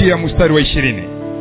kuanzia mstari wa 20.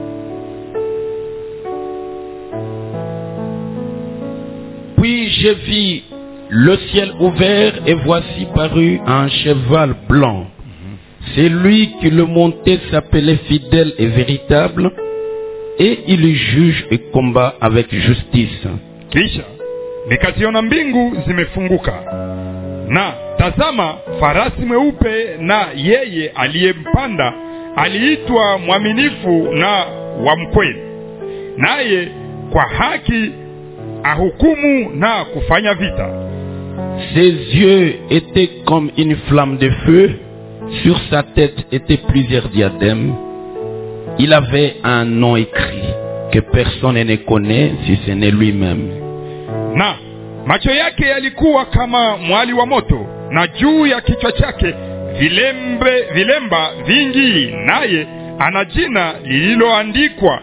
Puis je vis le ciel ouvert et voici parut un cheval blanc. Celui qui le montait s'appelait fidèle et véritable, et il juge et combat avec justice. Kisha nikaziona mbingu zimefunguka, na tazama farasi mweupe, na yeye aliyempanda aliitwa mwaminifu na wa mkweli, naye kwa haki ahukumu na kufanya vita. Ses yeux étaient comme une flamme de feu, sur sa tête étaient plusieurs diadèmes. Il avait un nom écrit que personne ne connaît si ce n'est lui-même. Na macho yake yalikuwa kama mwali wa moto, na juu ya kichwa chake vilemba vingi, naye ana jina lililoandikwa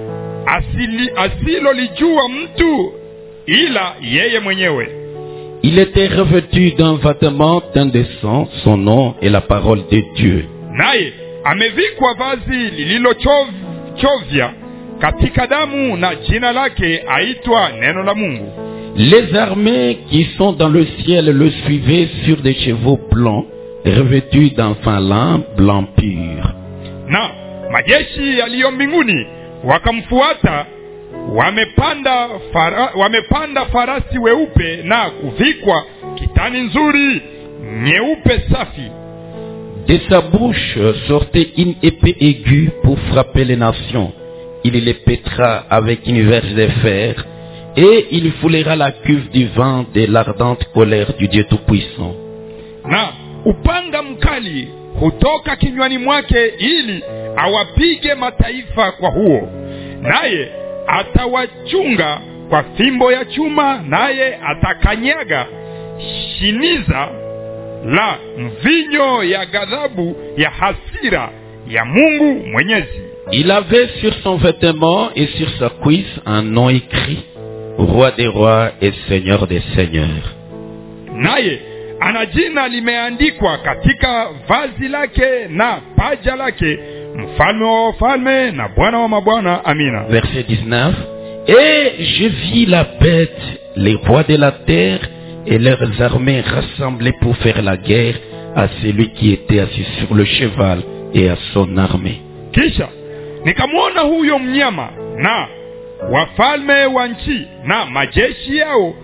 asilolijua mtu ila yeye mwenyewe. Il était revêtu d'un vêtement teint de sang, son nom est la parole de Dieu. Naye amevikwa vazi lililochovya katika damu, na jina lake aitwa neno la Mungu. Les armées qui sont dans le ciel le suivaient sur des chevaux blancs, revêtus d'un fin lin blanc pur. Na majeshi yaliyo mbinguni wakamfuata, wamepanda farasi weupe na kuvikwa kitani nzuri nyeupe safi. De sa bouche sortait une épée aiguë pour frapper les nations. Il les pètera avec une verge de fer, et il foulera la cuve du vin de l'ardente colère du Dieu Tout-Puissant. Na upanga mkali hutoka kinywani mwake ili awapige mataifa kwa huo, naye atawachunga kwa fimbo ya chuma, naye atakanyaga shiniza la mvinyo ya ghadhabu ya hasira ya Mungu Mwenyezi. Il avait sur son vêtement et sur sa cuisse un nom écrit: Roi des rois et Seigneur des seigneurs. Naye ana jina limeandikwa katika vazi lake na paja lake, mfalme wa wafalme na Bwana wa mabwana. Amina. Verset 19. Et je vis la bête, les rois de la terre et leurs armées rassemblées pour faire la guerre à celui qui était assis sur le cheval et à son armée. Kisha nikamwona huyo mnyama na wafalme wa nchi na majeshi yao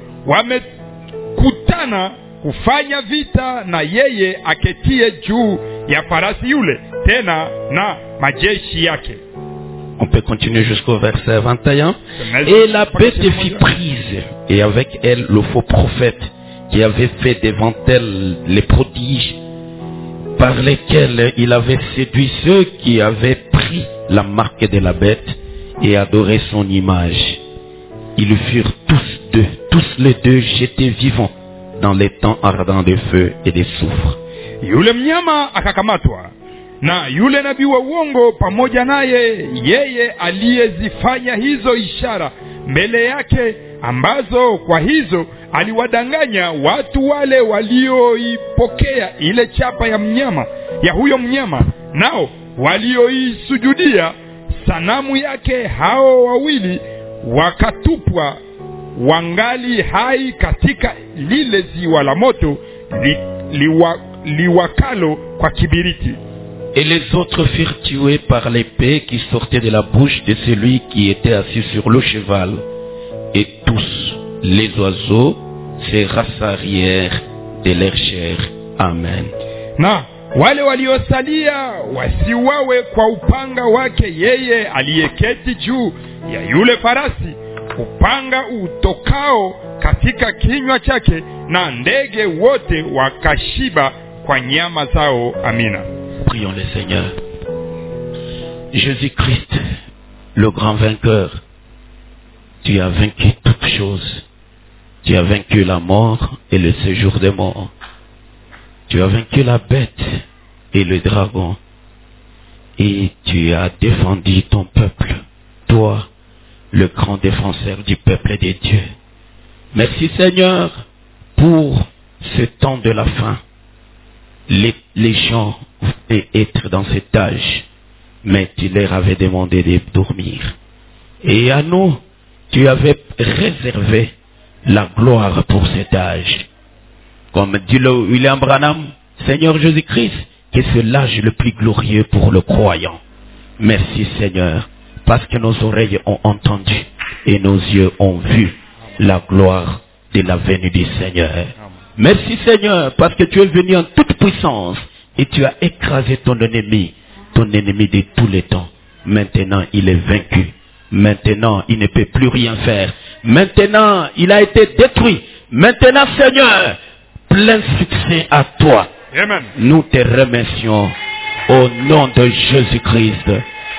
wamekutana kufanya vita na yeye aketie juu ya farasi yule, tena na majeshi yake. On peut continuer jusqu'au verset 21. Et la bête fut prise, et avec elle le faux prophète qui avait fait devant elle les prodiges par lesquels il avait séduit ceux qui avaient pris la marque de la bête et adoré son image. Ils furent tous les deux jetés vivants dans les temps ardents de feu et de soufre. Yule mnyama akakamatwa na yule nabii wa uongo pamoja naye, yeye aliyezifanya hizo ishara mbele yake, ambazo kwa hizo aliwadanganya watu wale walioipokea ile chapa ya mnyama, ya huyo mnyama, nao walioisujudia sanamu yake. Hao wawili wakatupwa wangali hai katika lile ziwa la moto liwakalo kwa kibiriti. Et les autres furent tués par l'épée qui sortait de la bouche de celui qui était assis sur le cheval. Et tous les oiseaux se rassarièrent de leur chair. Amen. Na wale waliosalia wasiwawe kwa upanga wake yeye aliyeketi juu ya yule farasi, upanga utokao katika kinywa chake, na ndege wote wakashiba kwa nyama zao. Amina. Prions le Seigneur. Jésus-Christ, le grand vainqueur, tu as vaincu toutes choses. Tu as vaincu la mort et le séjour des morts. Tu as vaincu la bête et le dragon. Et tu as défendu ton peuple, toi, le grand défenseur du peuple des dieux. Merci Seigneur pour ce temps de la fin. Les gens vont être dans cet âge mais tu leur avais demandé de dormir. Et à nous, tu avais réservé la gloire pour cet âge. Comme dit le William Branham, Seigneur Jésus-Christ, que c'est l'âge le plus glorieux pour le croyant. Merci Seigneur, parce que nos oreilles ont entendu et nos yeux ont vu la gloire de la venue du Seigneur. Merci Seigneur, parce que tu es venu en toute puissance et tu as écrasé ton ennemi de tous les temps. Maintenant, il est vaincu. Maintenant, il ne peut plus rien faire. Maintenant, il a été détruit. Maintenant, Seigneur, plein succès à toi. Amen. Nous te remercions au nom de Jésus-Christ.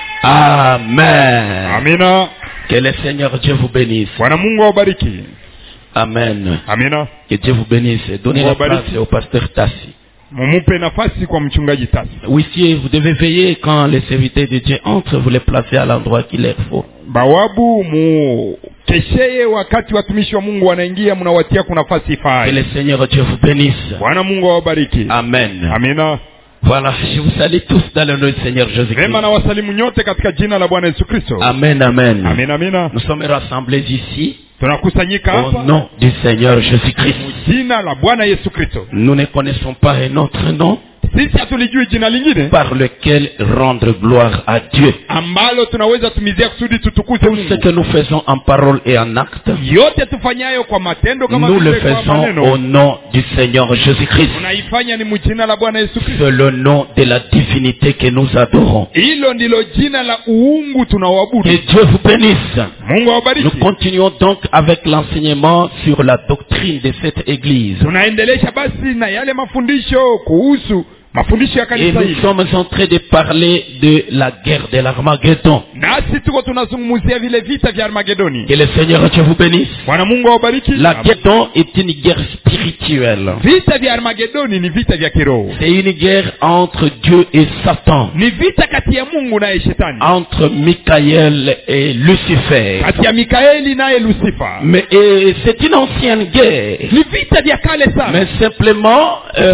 Amen. Amina. Que le Seigneur Dieu vous bénisse. Bwana Mungu awabariki. Amen. Amina. Que Dieu vous bénisse. Donnez la place au pasteur Tassi. Mumupe nafasi kwa mchungaji Tassi. Oui, vous devez veiller quand les serviteurs de Dieu entrent, vous les placez à l'endroit qu'il leur faut. Bawabu mu kesheye wakati watumishi wa Mungu wanaingia mnawatia kuna nafasi ifai. Que le Seigneur Dieu vous bénisse. Bwana Mungu awabariki. Amen. Amina. Voilà, je vous salue tous dans le nom du Seigneur Jésus-Christ. Rema na wasalimu nyote katika jina la Bwana Yesu Kristo. Amen, amen. Amina, amina. Nous sommes rassemblés ici Tunakusanyika au hapa nom du Seigneur Jésus-Christ. jina la Bwana Yesu Kristo. Nous ne connaissons pas un autre nom Sisi hatulijui jina lingine par lequel rendre gloire à Dieu. ambalo tunaweza tumizia kusudi tutukuze Tout ce Mungu. que nous faisons en parole et en acte, Yote tufanyayo kwa matendo kama nous le vile kwa faisons maneno, au nom du Seigneur Jésus-Christ. tunaifanya ni mjina la Bwana Yesu Kristo. C'est le nom de la divinité que nous adorons. Hilo ndilo jina la uungu tunaoabudu. Que Dieu vous bénisse. Mungu awabariki. Nous continuons donc avec l'enseignement sur la doctrine de cette église. Tunaendelesha basi na yale mafundisho kuhusu mafundisho ya Et kanisa nous hili. sommes en train de parler de la guerre de l'Armageddon. Nasi tuko tunazungumzia vile vita vya Armagedoni. Que le Seigneur Dieu vous bénisse. Bwana Mungu awabariki. L'Armageddon est une guerre spirituelle. Vita vya Armagedoni ni vita vya kiroho. C'est une guerre entre Dieu et Satan. Ni vita kati ya Mungu naye Shetani. Entre Michael et Lucifer. Kati ya Mikaeli naye Lucifer. Mais c'est une ancienne guerre. Ni vita vya kale sana. Mais simplement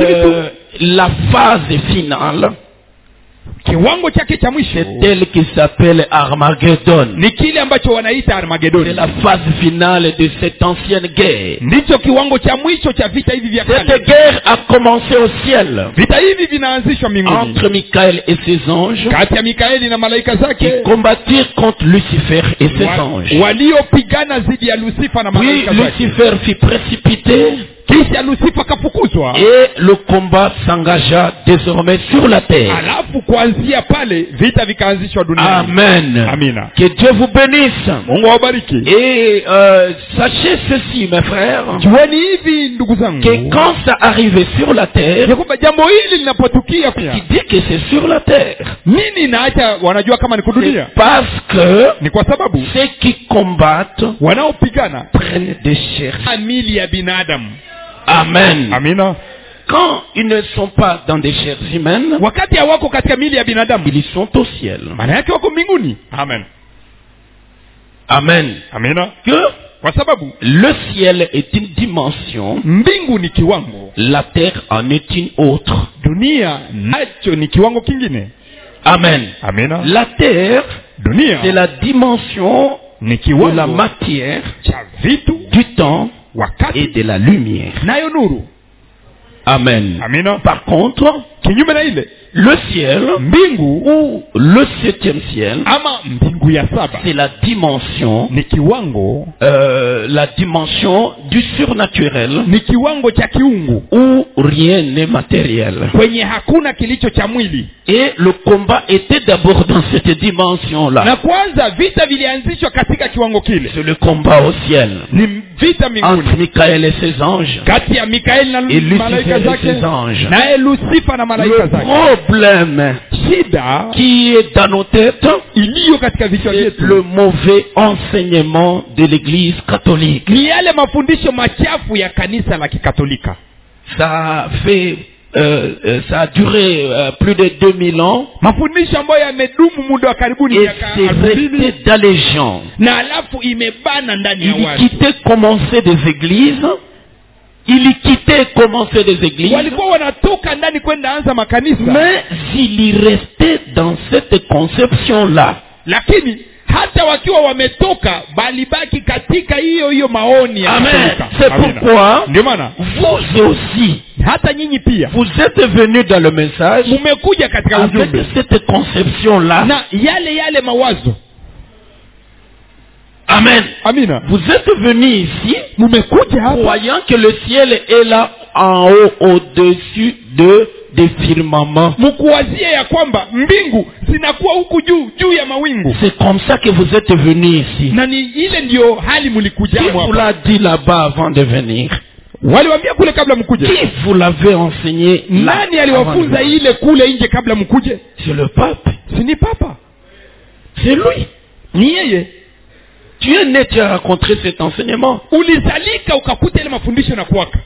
la phase finale, kiwango chake cha mwisho c'est elle qui s'appelle Armageddon. ni kile ambacho wanaita Armagedoni. C'est la phase finale de cette ancienne guerre. Ndicho kiwango cha mwisho cha vita hivi vya Cette kale. guerre a commencé au ciel Vita hivi vinaanzishwa mbinguni entre Michael et ses anges kati ya Mikaeli na malaika qui zake combattirent contre Lucifer et ses anges. waliopigana dhidi ya Lucifer na Puis malaika zake. Lucifer fut précipité Kisha Lucifer kafukuzwa. et le combat s'engagea désormais sur la terre. Alafu kuanzia pale vita vikaanzishwa duniani. Amen. Amina. Que Dieu vous bénisse. Mungu awabariki. Et sachez ceci, mes frères, Jueni hivi ndugu zangu, que quand ça arrivait sur la terre, ya kwamba jambo hili linapotukia pia, qui dit que c'est sur la terre, nini naacha wanajua kama ni kudunia? c'est parce que Ni kwa sababu ceux qui combattent wanaopigana prennent des chairs. amili ya binadamu. Amen. Amina. Quand ils ne sont pas dans des chairs humaines, Wakati hawako katika mili ya binadamu, ils sont au ciel. maana yake wako mbinguni. Amen. Amen. Amina. Que Kwa sababu le ciel est une dimension, mbingu ni kiwango, la terre en est une autre. dunia nacho ni kiwango kingine. Amen. Amina. La terre, Dunia c'est la dimension ni de la kiwango matière, cha vitu, du temps et wakati de la lumière. nayo nuru. Amen. Amina. Par contre, Kinyume na ile le ciel mbingu ou le septième ciel, ama mbingu ya saba c'est la dimension, ni kiwango, la dimension du surnaturel ni kiwango cha kiungu où rien n'est matériel. kwenye hakuna kilicho cha mwili. Et le combat était d'abord dans cette dimension-là. Na kwanza vita vilianzishwa katika kiwango kile, C'est le combat au ciel ni vita mbinguni entre Michael et ses anges. kati ya Mikaeli na Et Lucifer malaika et zake, ses anges. naye Lucifer na malaika Le zake. problème Shida qui est dans nos têtes, iliyo katika vichwa c'est vyetu le mauvais enseignement de l'Église catholique. ni yale mafundisho machafu ya kanisa la Kikatolika. Ça fait, ça a duré plus de 2000 ans Mafundisho ambayo yamedumu muda wa karibuni et miaka c'est 2000, resté dans les gens. na alafu imebana ndani ya Il watu. quittait commencer des églises Ils quittaient et commençaient des églises. walikuwa wanatoka ndani kwenda anza makanisa, Mais ils restaient dans cette conception-là. lakini hata wakiwa wametoka balibaki katika hiyo maoni ya Amen. Katolika. C'est Amina. pourquoi Ndio maana vous aussi, hata nyinyi pia vous êtes venus dans le message mmekuja katika avec ujumbe cette conception-là. na yale mawazo. Amen. Amina. Vous êtes venus ici Mmekuja hapa croyant que le ciel est là en haut au-dessus des firmaments. mkuwazie ya kwamba mbingu zinakuwa huku juu ya mawingu, C'est comme ça que vous êtes venus ici. na ni ile ndio hali mlikuja Qui vous hapa. l'a dit là-bas avant de venir? Waliwaambia kule kabla mkuje. Qui vous l'avait enseigné là Nani avant aliwafunza de venir? ile kule nje kabla mkuje? C'est le pape. Si ni papa? C'est lui. Ni yeye. Tu es né, tu as rencontré cet enseignement. Ulizalika ukakuta ile mafundisho na kuwaka.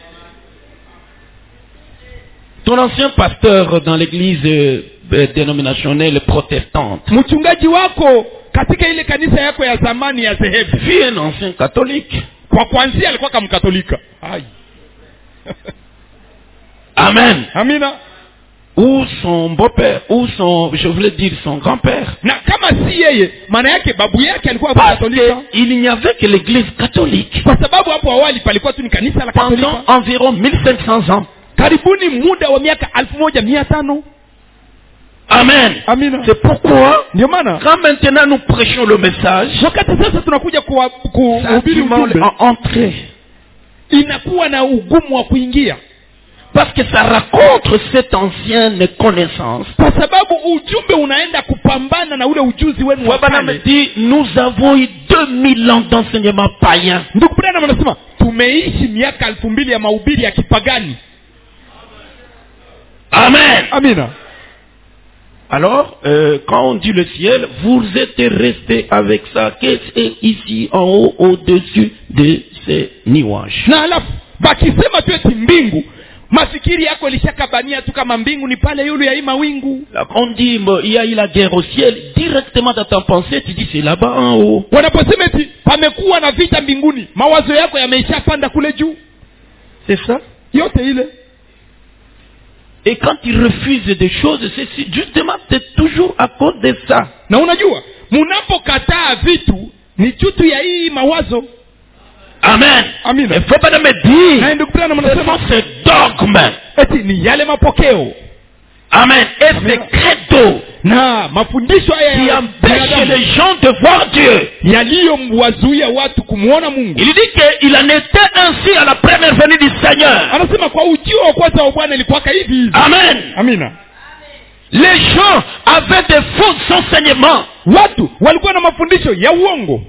Ton ancien pasteur dans l'église dénominationnelle protestante Mchungaji wako katika ile kanisa yako ya zamani ya dhehebu, fut un ancien catholique. kwa kwanzia alikuwa kama Mkatolika. Ai. Amen. Amina. Ou son beau-père, ou son, je voulais dire son grand-père. Na kama si yeye, maana yake babu yake alikuwa Parce Mkatolika. qu'il n'y avait que l'église catholique Kwa sababu hapo awali palikuwa tu ni kanisa la pendant Katolika. environ 1500 ans. Karibuni muda wa miaka 1500. Amen. Amina. C'est pourquoi, Ndio maana quand maintenant nous prêchons le message, wakati sasa tunakuja ça kuhubiri a du mal ujumbe, à entrer. inakuwa na ugumu wa kuingia, Parce que ça raconte cette ancienne connaissance. kwa sababu ujumbe unaenda kupambana na ule ujuzi wenu wa Wabana me kale. dit, nous avons eu 2000 ans d'enseignement païen. Ndugu Branham anasema tumeishi miaka 2000 ya mahubiri ya kipagani. Amen. Amina. Alors, quand on dit le ciel, vous êtes restés avec ça, qu'est-ce qui est ici en haut, au-dessus de ces nuages. Na halafu bakisema tu eti mbingu, mafikiri yako ilishakabania tu kama mbingu ni pale yule ya hii mawingu. Là, quand on dit, il y a eu la guerre au ciel, directement dans ta pensée, tu dis, c'est là-bas en haut. Wanaposema eti pamekuwa na vita mbinguni, mawazo yako yameishapanda kule juu. C'est ça. Yote ile. Et quand ils refusent des choses, c'est justement, c'est toujours à cause de ça. Na unajua, munapokataa vitu ni chutu ya hii mawazo. Amen. Amina. Il faut pas me dire, Na ndugu Branham c'est anasema ce dogme. eti ni yale mapokeo Amen. Et c'est credo na mafundisho haya qui ya empêche binadamu les gens de voir Dieu. yaliyowazuia watu kumuona Mungu. Il dit qu'il en était ainsi à la première venue du Seigneur. Anasema kwa ujio wa kwanza wa Bwana ilikuwa hivi. Amen. Amina. Les gens avaient des faux enseignements. Watu walikuwa na mafundisho ya uongo.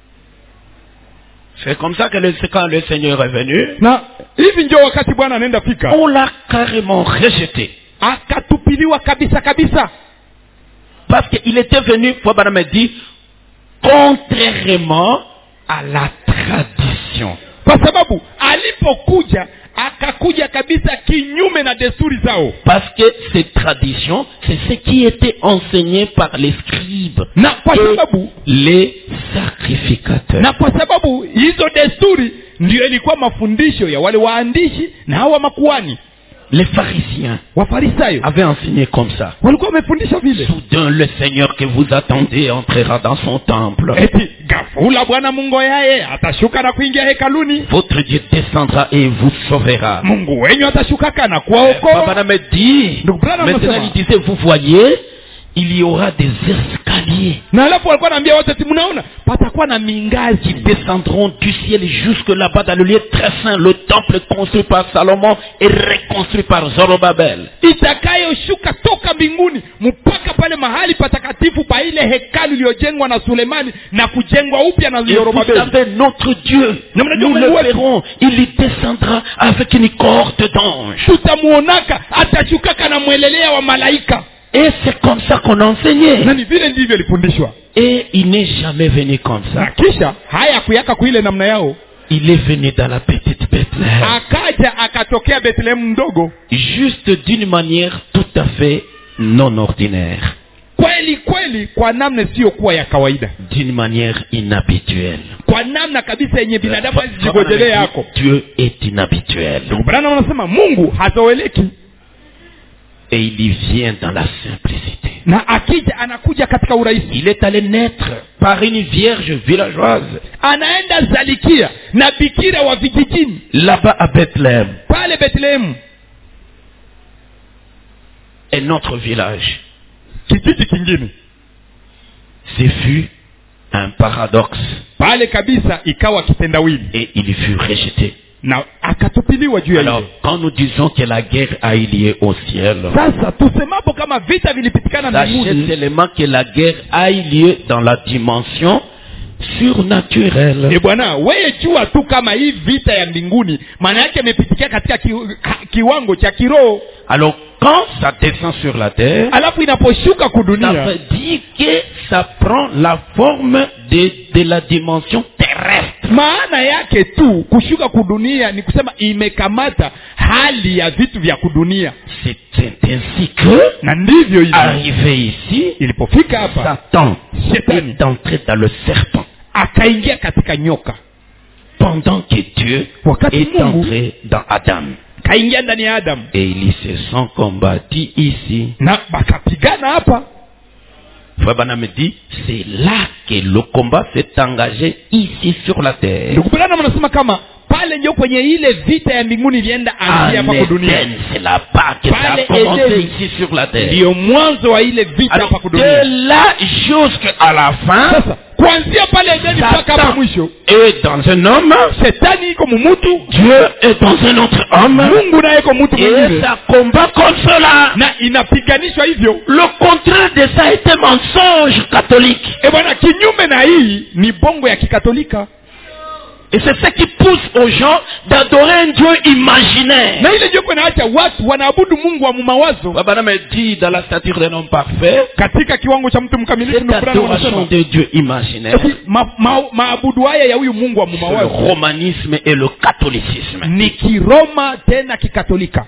C'est comme ça que quand le Seigneur est venu, Na hivi ndio wakati Bwana anaenda fika, on l'a carrément rejeté. akatupiliwa kabisa. Parce qu'il était venu, Fouabana me dit, contrairement à la tradition. Kwa sababu alipokuja akakuja kabisa kinyume na desturi zao. Parce que ces traditions, c'est ce qui était enseigné par les scribes Na kwa et sababu les sacrificateurs. na kwa sababu hizo desturi ndio ilikuwa mafundisho ya wale waandishi na hawa makuhani. Les pharisiens Wafarisayo avaient enseigné comme ça. walikuwa wamefundisha vile. Soudain, le Seigneur que vous attendez entrera dans son temple. Eti ghafula Bwana Mungu yaye atashuka na kuingia hekaluni. Votre Dieu descendra et vous sauvera. Mungu wenyu atashuka kana kuwaokoa. Papa me dit, Ndugu Branham maintenant anasema, il disait, vous voyez, il y aura des escaliers na alafu walikuwa naambia wote eti mnaona patakuwa na qui mingazi descendront du ciel jusque là-bas dans le lieu très saint, le temple construit par Salomon et reconstruit par Zorobabel. itakayoshuka toka mbinguni mpaka pale mahali patakatifu pa ile hekalu iliyojengwa na Sulemani na kujengwa upya na Et vous Zorobabeli. savez, notre Dieu, Na mnajua nous Mungu le wetu, verrons, il y descendra avec une corde d'ange. tutamuonaka atashukaka na mwelelea wa malaika. Et c'est comme ça qu'on enseignait. Na ni vile ndivyo alifundishwa. Et il n'est jamais venu comme Na ça. kisha haya kuyaka kuile namna yao, Il est venu dans la petite Bethléem. akaja akatokea Bethlehem mdogo, Juste d'une manière tout à fait non ordinaire. kweli kwa namna isiyokuwa ya kawaida, D'une manière inhabituelle. kwa namna kabisa yenye binadamu hazijigojelea yako. Dieu est inhabituel. Ndugu Branham anasema Mungu hazoeleki. Et il y vient dans la simplicité. Na akija anakuja katika urahisi. Il est allé naître par une vierge villageoise. Anaenda zalikia na bikira wa vijijini. Là-bas à Bethléem. Pale Bethlehem. Un autre village. Kijiji kingine. Ce fut un paradoxe. Pale kabisa ikawa kitendawili. Et il fut rejeté. Na akatupiliwa juu ya alors quand nous disons que la guerre a eu lieu au ciel, sasa tusemapo kama vita vilipitikana mbinguni, sachez seulement que la guerre a eu lieu dans la dimension surnaturelle. Bwana wewe jua tu kama hii vita ya mbinguni maana yake imepitikia katika kiwango cha kiroho. Alors quand ça descend sur la terre, alafu inaposhuka kudunia, ça veut dire que ça prend la forme de la dimension terrestre. Maana yake tu kushuka kudunia ni kusema imekamata hali ya vitu vya kudunia. C'est ainsi que, na ndivyo hivi, arrivé ici, ilipofika hapa, Satan est entré dans le serpent, akaingia katika nyoka, pendant que Dieu est entré dans Adam. Kaingia ndani ya Adam. Et ils se sont combattus ici. Na bakapigana hapa. Frère Branham me dit, c'est là que le combat s'est engagé ici sur la terre. Ndugu Branham anasema kama pale ndio kwenye ile vita ya mbinguni ilienda anzia hapa kwa dunia. C'est là-bas que ça a commencé ici sur la terre. Ndio mwanzo wa ile vita hapa kwa dunia. De là jusqu'à la fin. Sasa kuanzia pale Edeni mpaka hapa mwisho. Et dans un homme, Shetani iko mtu, Dieu est dans un autre homme. Mungu naye iko mtu mwingine. Et ça combat comme cela. Na inapiganishwa hivyo. Le contraire de ça était mensonge catholique. Bwana kinyume na hii ni bongo ya kikatolika. Et c'est ce qui pousse aux gens d'adorer un Dieu imaginaire. Na ile ndio kunaacha watu wanaabudu Mungu wa mawazo. Baba me dit dans la stature d'un homme parfait, katika kiwango cha mtu mkamilifu, cette adoration de Dieu imaginaire, maabudu haya ya huyu Mungu wa mawazo, le romanisme et le catholicisme. Ni kiroma tena kikatolika.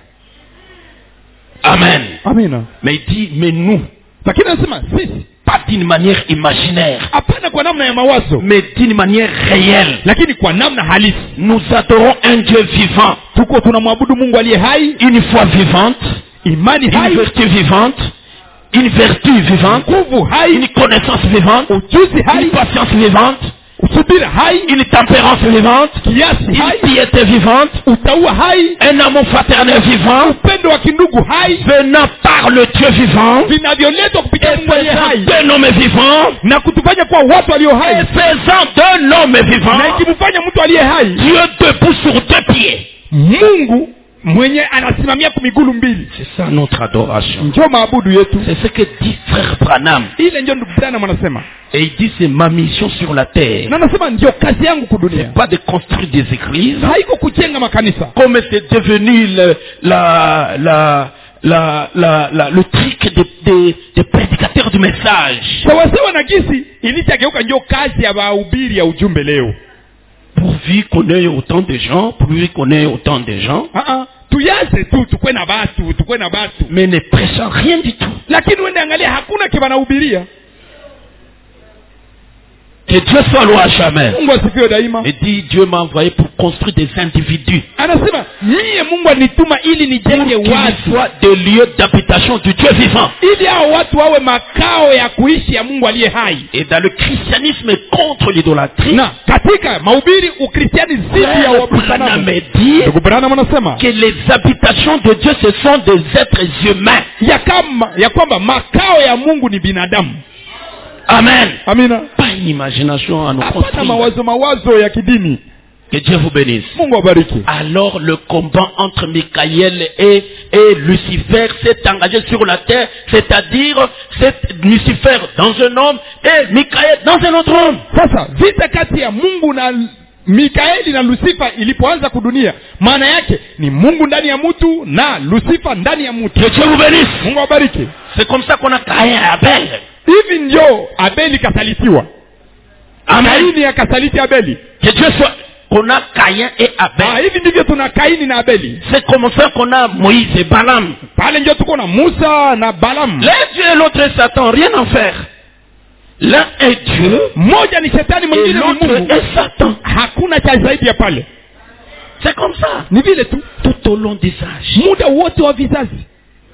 Amen. Amina. Mais il dit, mais nous, lakini anasema sisi, pas d'une manière imaginaire, hapana kwa namna ya mawazo, mais d'une manière réelle, lakini kwa namna halisi. Nous adorons un Dieu vivant, tuko tunamwabudu Mungu aliye hai, une foi vivante, imani hai, une vertu vivante, une vertu vivante, nguvu hai, une connaissance vivante, ujuzi hai, une patience vivante, usubira hai, une tempérance vivante, kiasi hai, une piété vivante, utaua hai, un amour fraternel vivant, upendo wa kindugu hai, venant par le Dieu vivant, vinavyoletwa kupitia Mungu aliye hai, d'un homme vivant, na kutufanya kuwa watu walio hai, et faisant d'un homme vivant, na ikimfanya mtu aliye hai, Dieu debout sur deux pieds, Mungu mwenye anasimamia kwa miguu mbili. C'est ça notre adoration. Ndio maabudu yetu. C'est ce que dit frère Branham. Ile ndio ndugu Branham anasema. Et il dit c'est ma mission sur la terre. Na anasema ndio kazi yangu kudunia. C'est pas de construire des églises. Haiko kujenga makanisa. Comme c'est devenu le truc des prédicateurs du message. Sawasawa na gisi ilitageuka ndio kazi ya wahubiri ya ujumbe leo. Pourvu qu'on ait autant de gens, tuyaze tu tukwe na batu, mais ne prêchant rien du tout. Lakini wende angalia hakuna kibanahubiria. Que Dieu soit loué à jamais. Mungu asifiwe daima. Et dit Dieu m'a envoyé pour construire des individus. Anasema mie Mungu alinituma ili nijenge watu, soit des lieux d'habitation du Dieu vivant. Ili hao watu wawe makao ya kuishi ya Mungu aliye hai. Et dans le christianisme contre l'idolâtrie. Na katika mahubiri ukristiani zidi ya wapagani. Ndugu Branham anasema que les habitations de Dieu ce sont des êtres humains. Ya kwamba makao ya Mungu ni binadamu. Amen. Amina. Pas une imagination à nos construire. mawazo ya kidini. Que Dieu vous bénisse. Mungu abariki. Alors le combat entre Michael et Lucifer s'est engagé sur la terre, c'est-à-dire c'est Lucifer dans un homme et Michael dans un autre homme. Sasa vita kati ya Mungu na Mikaeli na Lucifer ilipoanza kudunia, maana yake ni Mungu ndani ya mtu na Lucifer ndani ya mtu. Que Dieu vous bénisse. Mungu abariki. C'est comme ça qu'on a Caïn et Abel. Hivi ndio Abeli kasalitiwa. Kaini akasaliti Abeli. Que Dieu soit qu'on a Caïn et Abel. Hivi ndivyo tuna Kaini na Abeli. C'est comme ça qu'on a Moïse et Balaam. Pale ndio tuko na Musa na Balaam. L'un Dieu et l'autre est Satan, rien à faire. L'un est Dieu Moja ni shetani, et mwingine ni l'autre Mungu. est Satan. Hakuna cha zaidi ya pale. C'est comme ça. Ni vile tu. Tout au long des âges. Muda wote wa vizazi.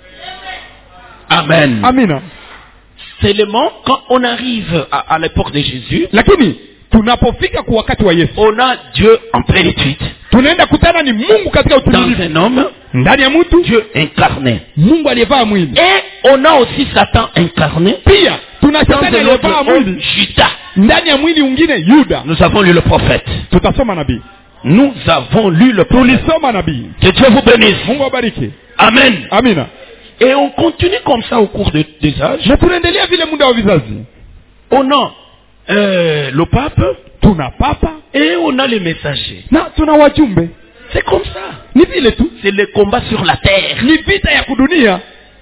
Amen. Amina. Seulement quand on arrive à l'époque de Jésus, Lakini tunapofika kwa wakati wa Yesu, on a Dieu en plénitude. tunaenda kutana ni Mungu katika Dans utimilifu. un homme, Ndani ya mtu Dieu incarné. Mungu aliyevaa mwili. Et on a aussi Satan incarné. Pia tuna Dans shetani un aliyevaa autre homme, mwili. Judas. Ndani ya mwili mwingine Yuda. Nous avons lu le prophète. Tutasoma nabii. Nous avons lu le prophète. Tulisoma nabii. Que Dieu vous bénisse. Mungu awabariki. Amen. Amina. Et on continue comme ça au cours des âges. Na tunaendelea vile muda wa vizazi. On a le pape Tuna papa et on a les messagers. na tuna wajumbe. C'est comme ça. Ni vile tu. C'est le combat sur la terre. Ni vita ya kudunia.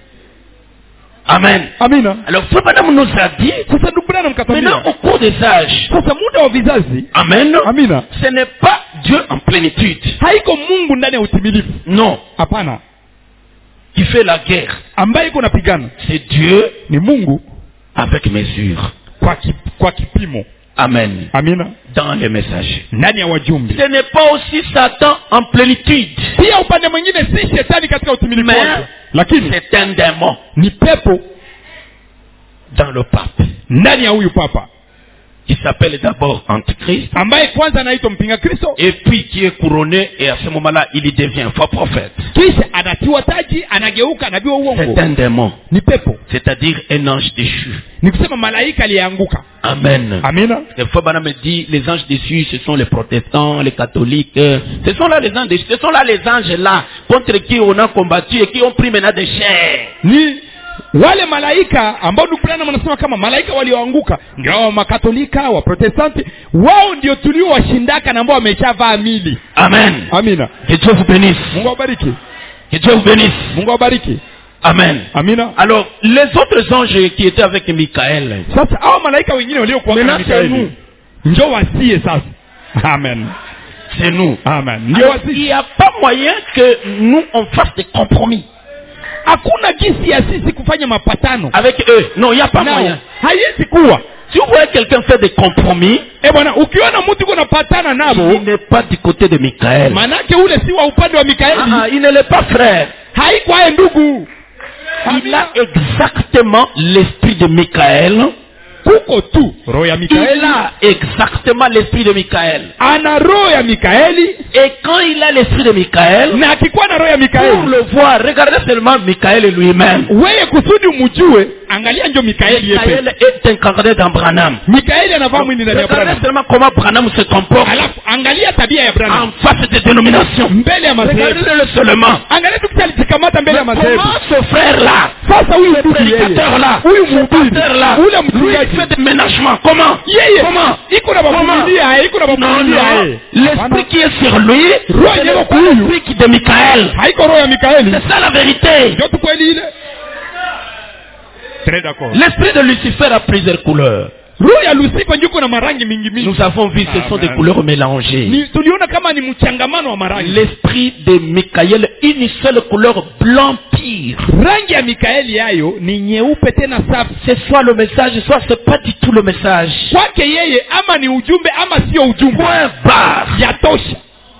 Amen. Amina. Alors, Frère Branham nous a dit, Sasa ndugu Branham maintenant katambia. au cours des âges, Sasa muda wa vizazi. Amen, Amina. ce n'est pas Dieu en plénitude. Haiko Mungu ndani ya utimilifu. Non, Hapana. qui fait la guerre. Ambaye iko napigana C'est Dieu ni Mungu avec mesure. kwa kipimo. Amen. Amina. Dans les messagers. Ndani ya wajumbe. Ce n'est pas aussi Satan en plénitude. Pia upande mwingine si shetani katika utimilifu Mais wake. Lakini c'est un démon ni pepo dans le pape. ndani ya huyu papa Qui s'appelle d'abord Antichrist. ambaye kwanza anaitwa mpinga Kristo, Et puis qui est couronné et à ce moment-là il y devient faux prophète. kisha anatiwa taji, anageuka nabii wa uongo. C'est un démon. Ni pepo, C'est-à-dire un ange déchu. ni kusema malaika aliyeanguka. Amen. Amina. Des fois, Branham me dit, les anges déçus, ce sont les protestants, les catholiques. Ce sont là les anges déçus. Ce sont là les anges là, contre qui on a combattu et qui ont pris maintenant des chairs. Ni wale malaika ambao ndugu Branham anasema kama malaika walioanguka ndio hao makatolika, wa protestanti, wao ndio tuliowashindaka na ambao wameshavaa mili. Amen. Amina. Que Dieu vous bénisse. Mungu awabariki. Que Dieu vous bénisse. Mungu awabariki. Amen. Amina. Alors, les autres anges qui étaient avec Michael, Sasa hao malaika wengine waliokuwa Maintenant, kama c'est nous. Mikaeli ndio wasie sasa. Amen. c'est nous. Amen. Ndio Alors, il wasie. n'y a pas moyen que nous, on fasse des compromis Hakuna jinsi ya sisi kufanya mapatano avec eux. Non, il n'y a pas nao. moyen. Haiwezi kuwa. Si vous voyez quelqu'un faire des compromis, Bwana, ukiona mtu uko napatana il nabo, n'est pas du côté de Michael. manake ule si wa upande wa Mikaeli. Il ne l'est pas frère. Haikwaye ndugu. Il a exactement l'esprit de Michael. Kuko tu roho ya Il Mikaeli. a exactement l'esprit de Michael. Ana roho ya Mikaeli, Et quand il a l'esprit de Michael, na akikuwa na roho ya pour Mikaeli, le voir, regardez seulement Michael lui-même. wewe kusudi umjue, angalia njo Mikaeli yepe. Michael est incarné dans Branham. Mikaeli anavaa mwili ndani ya Regardez Branham. seulement comment Branham se comporte Alafu angalia tabia ya en Branham face des dénominations. mbele ya madhehebu. Regardez-le seulement. Angalia tu alijikamata mbele ya madhehebu. Comment ce frère-là, Sasa huyu ce ndugu yeye, prédicateur-là, huyu ce mhubiri, pasteur-là, ule lui il mchungaji, fait des ménagements. Comment? yeye Comment? iko na bavumilia, iko na Non, bavumilia non. yeye. L'esprit qui est sur lui, Roho c'est yenyewe le kwa huyu esprit qui de Michael. haiko roho ya Mikaeli. C'est ça la vérité. Ndio tu kweli ile. Très d'accord. L'esprit de Lucifer a plusieurs couleurs. Roho ya Lucifer ndio kuna marangi mingi mingi. Nous avons vu, ce sont des Amen. couleurs mélangées. Ni tuliona kama ni mchangamano wa marangi. L'esprit de Michael, une seule couleur blanc pire. Rangi ya Mikaeli yayo ni nyeupe tena safi. C'est soit le message, soit c'est pas du tout le message. Kwake yeye ama ni ujumbe ama sio ujumbe. Point barre. Yatosha.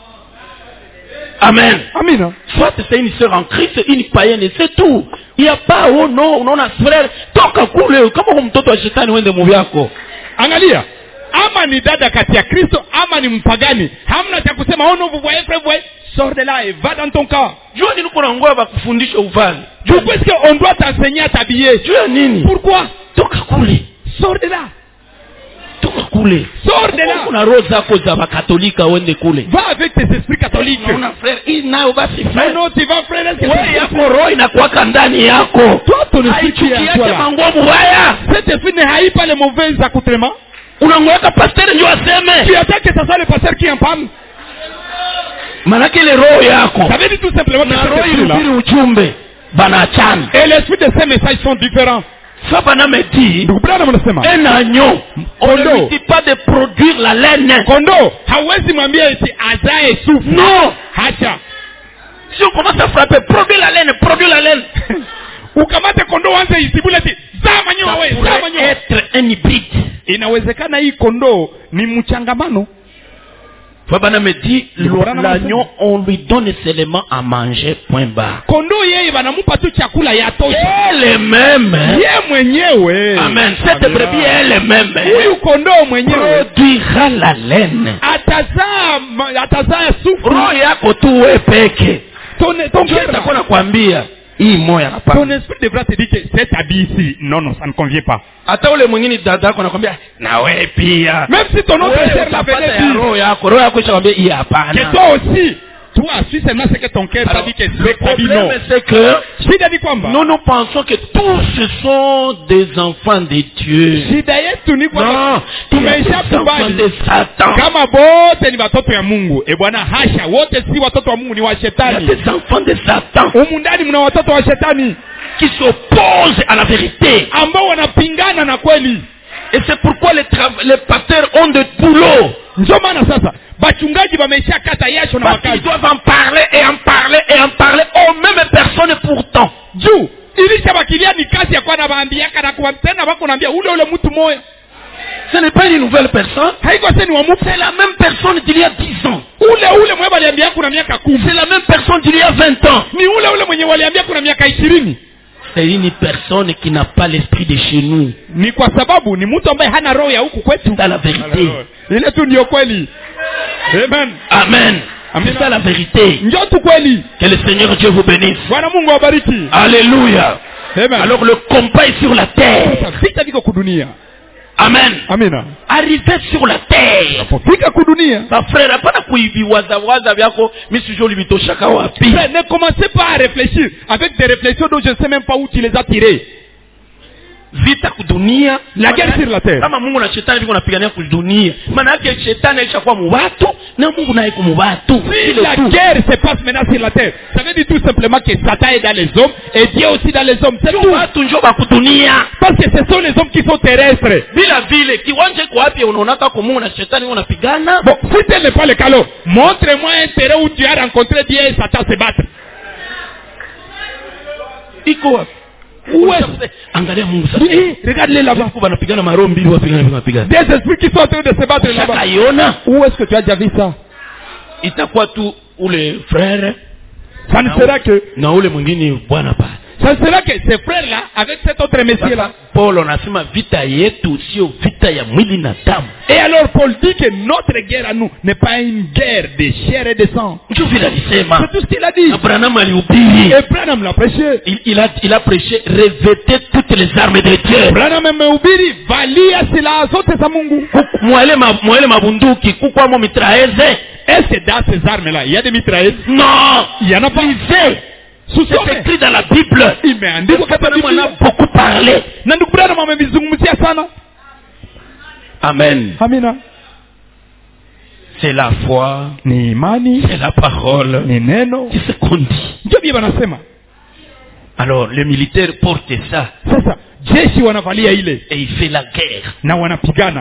Amen. Amina. Soit c'est une sœur en Christ, une païenne, c'est tout. Il n'y a pas, oh non, non, frère, toka kule, kama mtoto wa shetani wende muvyako. Angalia. Ama ni dada kati ya Kristo ama ni mpagani. Hamna cha kusema oh non vous voyez frère vous voyez. Sors de là et va dans ton cas. Jua nini kuna ngoa bakufundisha uvali? Juu parce qu'on doit t'enseigner à t'habiller. Jua nini? Pourquoi? Toka kule. Sors de là. Toka kule. Sors de là. Kuna roho zako za bakatolika wende kule. Va avec tes esprits catholiques. Naona frère, hii nayo basi frère. Non, tu vas frère. Est-ce que Wewe yako roho inakuwaka ndani yako. toi ton esprit qui est en toi Haichukiache là. manguo mbaya. Cet esprit ne haït pas les mauvais accoutrements. Unangweka pasteur ndio aseme. Tu attends que ça soit le pasteur qui en parle. Manake ile roho yako. Ça veut dire tout simplement que Na cet roho esprit là ilihubiri ujumbe. Banaachana. et l'esprit de ces messages sont différents. Ça Branham dit, Ndugu Branham anasema un agneau, on ne Kondo. lui dit pas de produire la laine. kondoo hawezi mwambia eti azae sufu. Non. Hacha. Si on commence à frapper, produire la laine, produire la laine. ukamate kondoo anze isibuleti zama nyoa wewe zama nyoa. Être un hybride. Inawezekana hii kondoo ni mchangamano. Fabana me dit l'agneau on lui donne seulement à manger point barre. Kondoo yeye banamupa tu chakula ya tosha. Elle même. Yeye mwenyewe. Amen. Cette brebis elle même. Huyu kondoo mwenyewe produira la laine. Atazaa sufu. Roho yako tu wewe peke. Ton cœur itakuwa nakwambia hii moya hapa. Ton esprit devra te dire que cet habit ici non ça ne convient pas. Hata ule mwingine dada yako anakwambia na wewe pia. Même si ton autre sœur l'avait dit. Roho yako ishakwambia hii hapana. Que toi aussi toi suis seulement ce que ton cœur t'a dit que cet habit non. C'est que shida ni kwamba nous pensons que tous ce sont des enfants de Dieu. Shida yetu ni kwamba tumeisha kubali de Satan. Kama bote ni watoto ya Mungu. Bwana hasha, wote si watoto wa Mungu, ni wa shetani. Des enfants de Satan. Humu ndani mna watoto wa shetani qui s'opposent à la vérité, ambao wanapingana na kweli. Et c'est pourquoi les pasteurs ont de boulot. Ndio maana sasa bachungaji wameisha kata yasho na wakazi. Ils doivent en parler et en parler et en parler aux mêmes personnes pourtant. Juu ilisha bakilia ni kazi ya kwa na baambia kana kwa tena wako naambia ule mtu moyo. Ce n'est pas une nouvelle personne. C'est la même personne d'il y a 10 ans. C'est la même personne d'il y a 20 ans. C'est une personne qui n'a pas l'esprit de chez nous. C'est ça la vérité. Amen. Amen. C'est ça la vérité. Que le Seigneur Dieu vous bénisse. Alléluia. Alors le combat est sur la terre. Amen. Amina. Arrivez sur la terre. Ma frère, hapana kuibiwaza vyako misijo libitoshaka wapi. Ne commencez pas à réfléchir avec des réflexions dont je ne sais même pas où tu les as tirées. Vita kudunia, la guerre sur la terre. Kama Mungu na shetani viko napigania kudunia. Maana yake shetani alishakuwa mubatu na Mungu naye kumubatu. Si la guerre se passe maintenant sur la terre, ça veut dire tout simplement que Satan est dans les hommes et Dieu aussi dans les hommes. C'est tout. Watu njo bakudunia. Parce que ce sont les hommes qui sont terrestres. Bila vile kiwanja kwa wapi unaonaka kwa Mungu na shetani wanapigana? Bon, si tel n'est pas le cas, montre-moi un terrain où tu as rencontré Dieu et Satan se battre. Iko wapi? Angalia Mungu sasa. Regarde-les là-bas. Wanapigana maroho mbili wapigana. Des esprits qui sont en train de se battre là-bas. Où est-ce que tu as déjà vu ça? Itakuwa tu ule frère. Ça ne sera que na ule mwingine bwana pa. Ça sera que ces frères-là, avec cet autre messieurs-là, Paul anasema vita yetu sio vita ya mwili na damu. Et alors Paul dit que notre guerre à nous n'est pas une guerre de chair et de sang. C'est tout ce qu'il a dit. Branham alihubiri. Et Branham l'a prêché. Il a prêché revêtez toutes les armes de Dieu. Branham amehubiri valia silaha zote za Mungu. Mwele mabunduki kukwamo mitraeze. Est-ce que dans ces armes-là, il y a des mitrailleuses? Non, il y en a pas. C'est écrit dans la Bible. Il m'a dit qu'on a beaucoup parlé. Amen. Amina. C'est la foi. Ni imani. C'est la parole. Ni neno. C'est ce qu'on dit. Alors, les militaires portent ça. C'est ça. Jeshi wanavalia ile. Et il fait la guerre. Na wanapigana.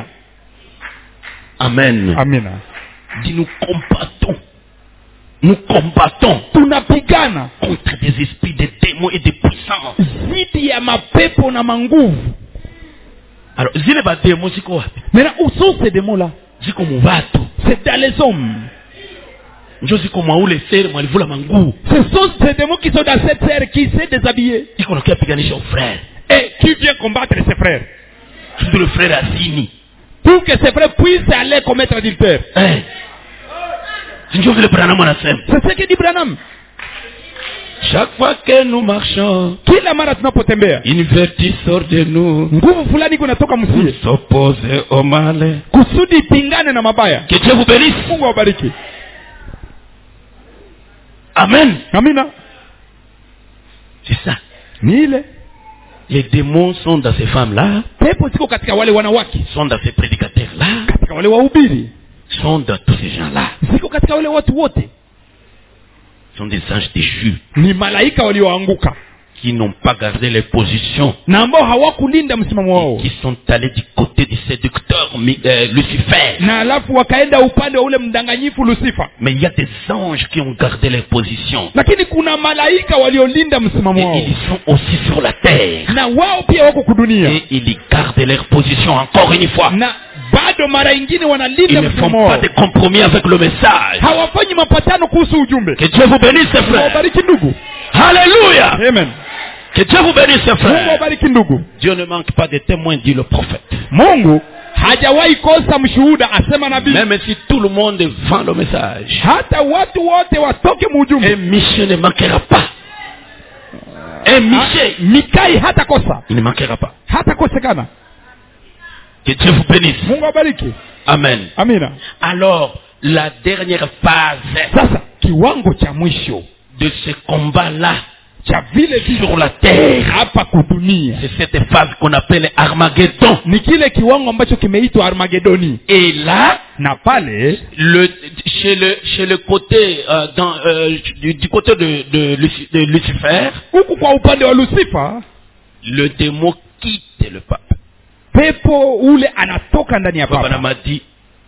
Amen. Amina. Dis nous combattons. Nous combattons tunapigana contre des esprits de démons et de puissants. Zidi ya mapepo na manguvu. Alors, zile ba démons ziko wapi? Mais où sont ces démons là? Ziko mubatu. C'est dans les hommes. Njo ziko mwaule sere mwalivula manguvu. Ce sont ces démons qui sont dans cette terre qui s'est déshabillé. Iko nakia piganisha frère. Et qui vient combattre ses frères? Tout le frère Azini. Pour que ses frères puissent aller commettre adultère. C'est ce que dit Branham. Chaque fois que nous marchons, une vertu sort de nous. Nous s'oppose au mal. Que Dieu vous bénisse. Amen. Amina. C'est ça. Les démons sont dans ces femmes-là. Sont dans ces prédicateurs-là. Sont dans tous ces gens-là. Sont des anges déchus. qui n'ont pas gardé les positions, na ambao hawakulinda msimamo wao, qui sont allés du côté du séducteur Lucifer. na alafu wakaenda upande wa ule mdanganyifu Lucifer. Mais il y a des anges qui ont gardé les positions. Lakini kuna malaika waliolinda msimamo Et wao, ils sont aussi sur la terre. na wao pia wako kudunia, Et ils gardent leurs positions encore une fois. na bado mara nyingine Ils wanalinda ne font msimamo pas wao, de compromis avec le message. hawafanyi mapatano kuhusu ujumbe. Que Dieu vous bénisse, frères. Wabariki ndugu. Alléluia. Amen. Que Dieu vous bénisse, Mungu frères. wabariki ndugu. Dieu ne manque pas de témoins, dit le prophète. Mungu hajawahi kosa mshuhuda, asema nabii. Même si tout le monde vend le message, Hata watu wote watoke un mujumbe, Michel ne manquera pas. Un Michel, Mikai hata kosa, il ne manquera pas. hata kosekana. Que Dieu vous bénisse. Mungu wabariki. Amen. Amina. Alors, la dernière phase Sasa kiwango cha mwisho de ce combat-là cha vile vita sur la terre, hapa kudunia c'est cette phase qu'on appelle Armageddon. ni kile kiwango ambacho kimeitwa Armagedoni, Et là, na pale chez le côté du côté de Lucifer, huku kwa upande wa Lucifer, le démon quitte le pape. pepo ule anatoka ndani ya Papa papa. m'a dit,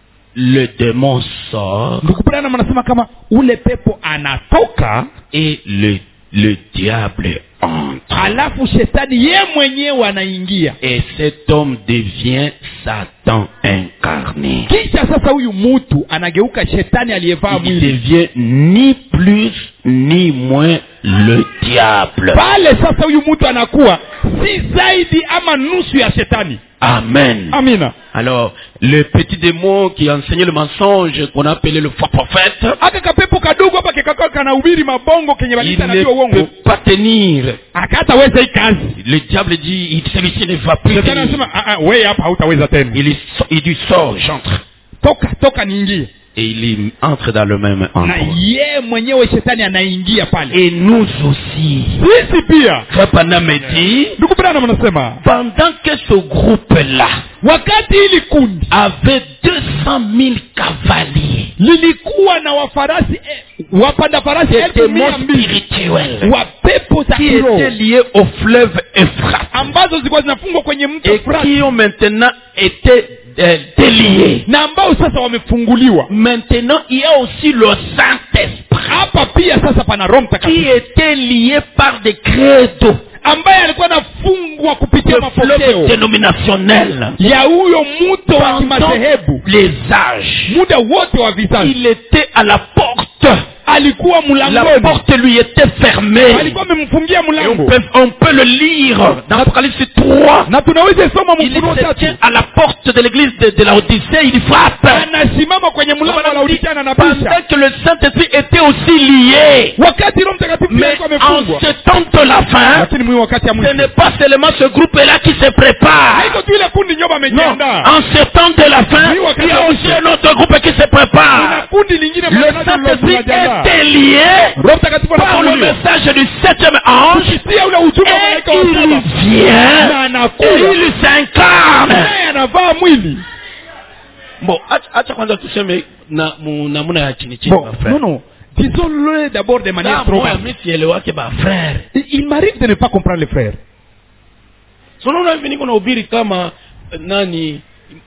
le démon sort Ndugu Branham anasema kama ule pepo anatoka, et le diable entre. alafu shetani ye mwenyewe anaingia, Et cet homme devient Satan incarné. kisha sasa huyu mtu anageuka shetani aliyevaa Il mwili. devient ni plus ni moins le diable. Pale sasa huyu mtu anakuwa si zaidi ama nusu ya shetani. Amen. Amina. Alors, le petit démon qui enseignait le mensonge, qu'on appelait le faux prophète, Aka kapepo kadogo hapa kikaka kanahubiri mabongo kenye il walita na ne hiyo peut uongo, pas tenir. akataweza hii kazi. Le diable dit, celui-ci ne va plus Shetani tenir. anasema wewe hapa hautaweza tena, Il dit, sors, j'entre. toka niingie. Et il entre dans le même Na endroit. ye mwenyewe shetani anaingia pale. Et nous aussi. Sisi pia Rapana me dit, ndugu Branham anasema pendant que ce groupe-là wakati hili kundi avait 200 000 cavaliers, lilikuwa na wafarasi wapanda farasi des 200,000 démons spirituels wa pepo za qui kiroho étaient liés au fleuve Euphrates ambazo zilikuwa zinafungwa kwenye mto et Frati, qui ont maintenant été déliés. na ambao sasa wamefunguliwa. Maintenant, il y a aussi le Saint-Esprit Hapa pia sasa pana Roho qui Mtakatifu était lié par des credos ambaye alikuwa anafungwa kupitia de fleuve mapokeo dénominationnel ya huyo mto wa pendant kimadhehebu. les âges. Muda wote wa vizazi Il était à la porte. alikuwa La mlangoni, porte lui était fermée. alikuwa amemfungia Et mlango, on peut le lire dans Apocalypse 3. na tunaweza soma Il Ufunuo se 3. tient à la porte de l'église de Laodicée, il frappe. Anasimama kwenye mlango wa Laodikia na Pendant anabisha, que le Saint-Esprit était aussi lié. wakati Roho Mtakatifu pia Mais alikuwa en amefungwa. ce temps de la fin, Lakini mwi wakati ya ce mwisho n'est pas seulement ce groupe-là qui se prépare. haiko tu ile kundi nyoba Non, amejiandaa, en ce temps de la fin, Oui, il y a aussi un autre groupe qui se kuna prépare. kundi lingine Le ambalo Saint-Esprit linajiandaa. était lié Roho Mtakatifu par le anafunguliwa message du 7e ange kupitia ule ujumbe wa et malaika wa il saba, na vient et anakuja il s'incarne. naye anavaa mwili. Bon, acha kwanza tuseme namuna ya chini chini Bon, ma frère. non, disons-le d'abord de manière trop Moi basse. mimi sielewake ba frère. Il m'arrive de ne pas comprendre les frères. Sonaona hivi niko nahubiri kama nani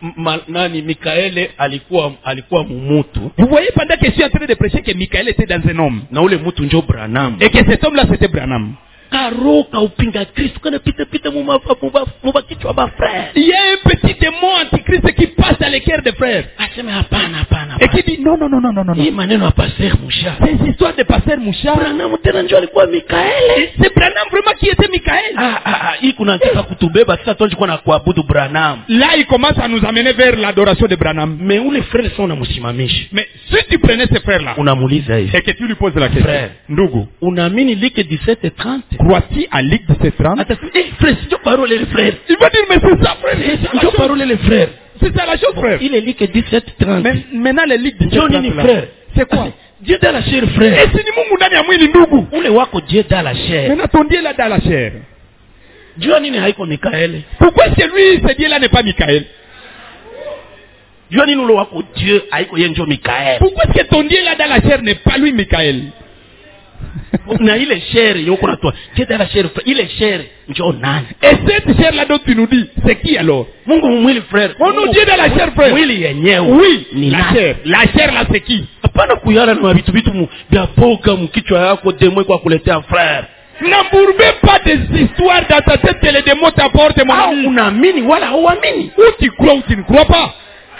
Mikaele alikuwa mumutu Vous voyez, pendant que je suis en train de prêcher que Michael était dans un homme, na ule mutu njo Branham. et que cet homme-là c'était Branham. Karo kaupinga Kristo kana pita muba kichwa ba frère. Il y a un petit démon antichrist qui passe dans les cœurs des frères Aseme hapana. et qui dit non. Hii maneno ya pasteur Musha. C'est une histoire de pasteur Moucha. Branham tena njo alikuwa Mikaele. C'est Branham vraiment qui était Michael. Hii kuna nataka kutubeba sasa tunjikuwa na kuabudu Branham. Là, il commence à nous amener vers l'adoration de Branham. Mais ule frère sasa unamsimamisha. Mais si tu prenais ces frères-là Unamuuliza hivi. et que tu lui poses la question, Frère. Ndugu, Unaamini Luc 17:30? crois-tu à Luc 17:30? Atasema, frère, sio parole les frères. Il va dire, mais c'est ça, frère. Sio parole les frères. C'est ça la chose, frère. Il est Luc 17:30. Mais maintenant, le Luc Njoo nini 17:30 frère? c'est quoi? Dieu dans la chair frère. Et si ni Mungu ndani ya mwili, ndugu. Ule wako Dieu dans la chair. Maintenant, ton Dieu là dans la chair. Jua nini haiko Mikaeli? Pourquoi est-ce que lui, ce Dieu-là n'est pas Michael? Jua nini ule wako Dieu haiko yeye njo Mikaeli? Pourquoi est-ce que ton Dieu là dans la chair n'est pas lui, Michael? Na ile chair yoko na toi. Dieu dans la chair, ile chair njoo nani? Et cette chair-là dont tu nous dis, c'est qui alors? Mungu mwili frère. On nous dit dans la chair frère. Mwili yenyewe. Oui, ni la chair. La chair là c'est qui? Hapana kuyala na vitu vya boga mkichwa yako demwe kwa kuletea frère. N'embourbez pas des histoires dans ta tête que les démons t'apportent, mon ami. Unaamini wala hauamini. Ou tu crois ou tu ne crois pas.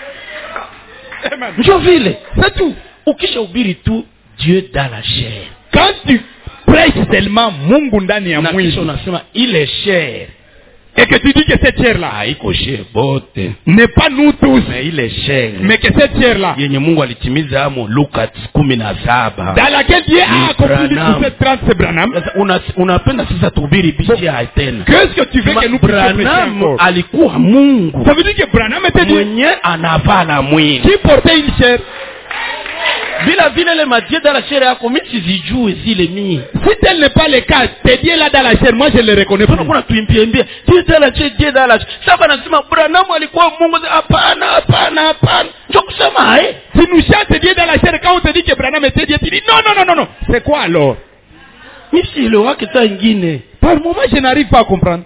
Njoo vile. C'est tout. Ukishahubiri tu Dieu dans la chair. Quand tu prêches seulement Mungu ndani ya mwili, unasema ile chair, et que tu dis que cette chair là haiko chair bote, n'est pas nous tous, mais ile chair, mais que cette chair là yenye Mungu alitimiza amo Luka 17, dans laquelle Dieu a accompli cette transe, c'est Branham. Unapenda sasa tuhubiri Biblia tena. Qu'est-ce que tu veux que nous prêchions encore? Alikuwa Mungu. Ça veut dire que Branham était Dieu mwenye anavala mwili, qui portait une chair. Bila vile le madieu dans la chair yako mimi sizijue zile mimi. Si tel n'est pas le cas, tes dieux là dans la chair, moi je le reconnais pas. Kuna tuimbie Dieu dans la chair, Dieu dans la chair. Sasa nasema Branham alikuwa Mungu. Hapana. Ndio kusema si nous chante Dieu dans la chair, quand on te dit que Branham était Dieu, tu dis non. C'est quoi alors? Mimi si le wake saa ingine. Par moment je n'arrive pas à comprendre.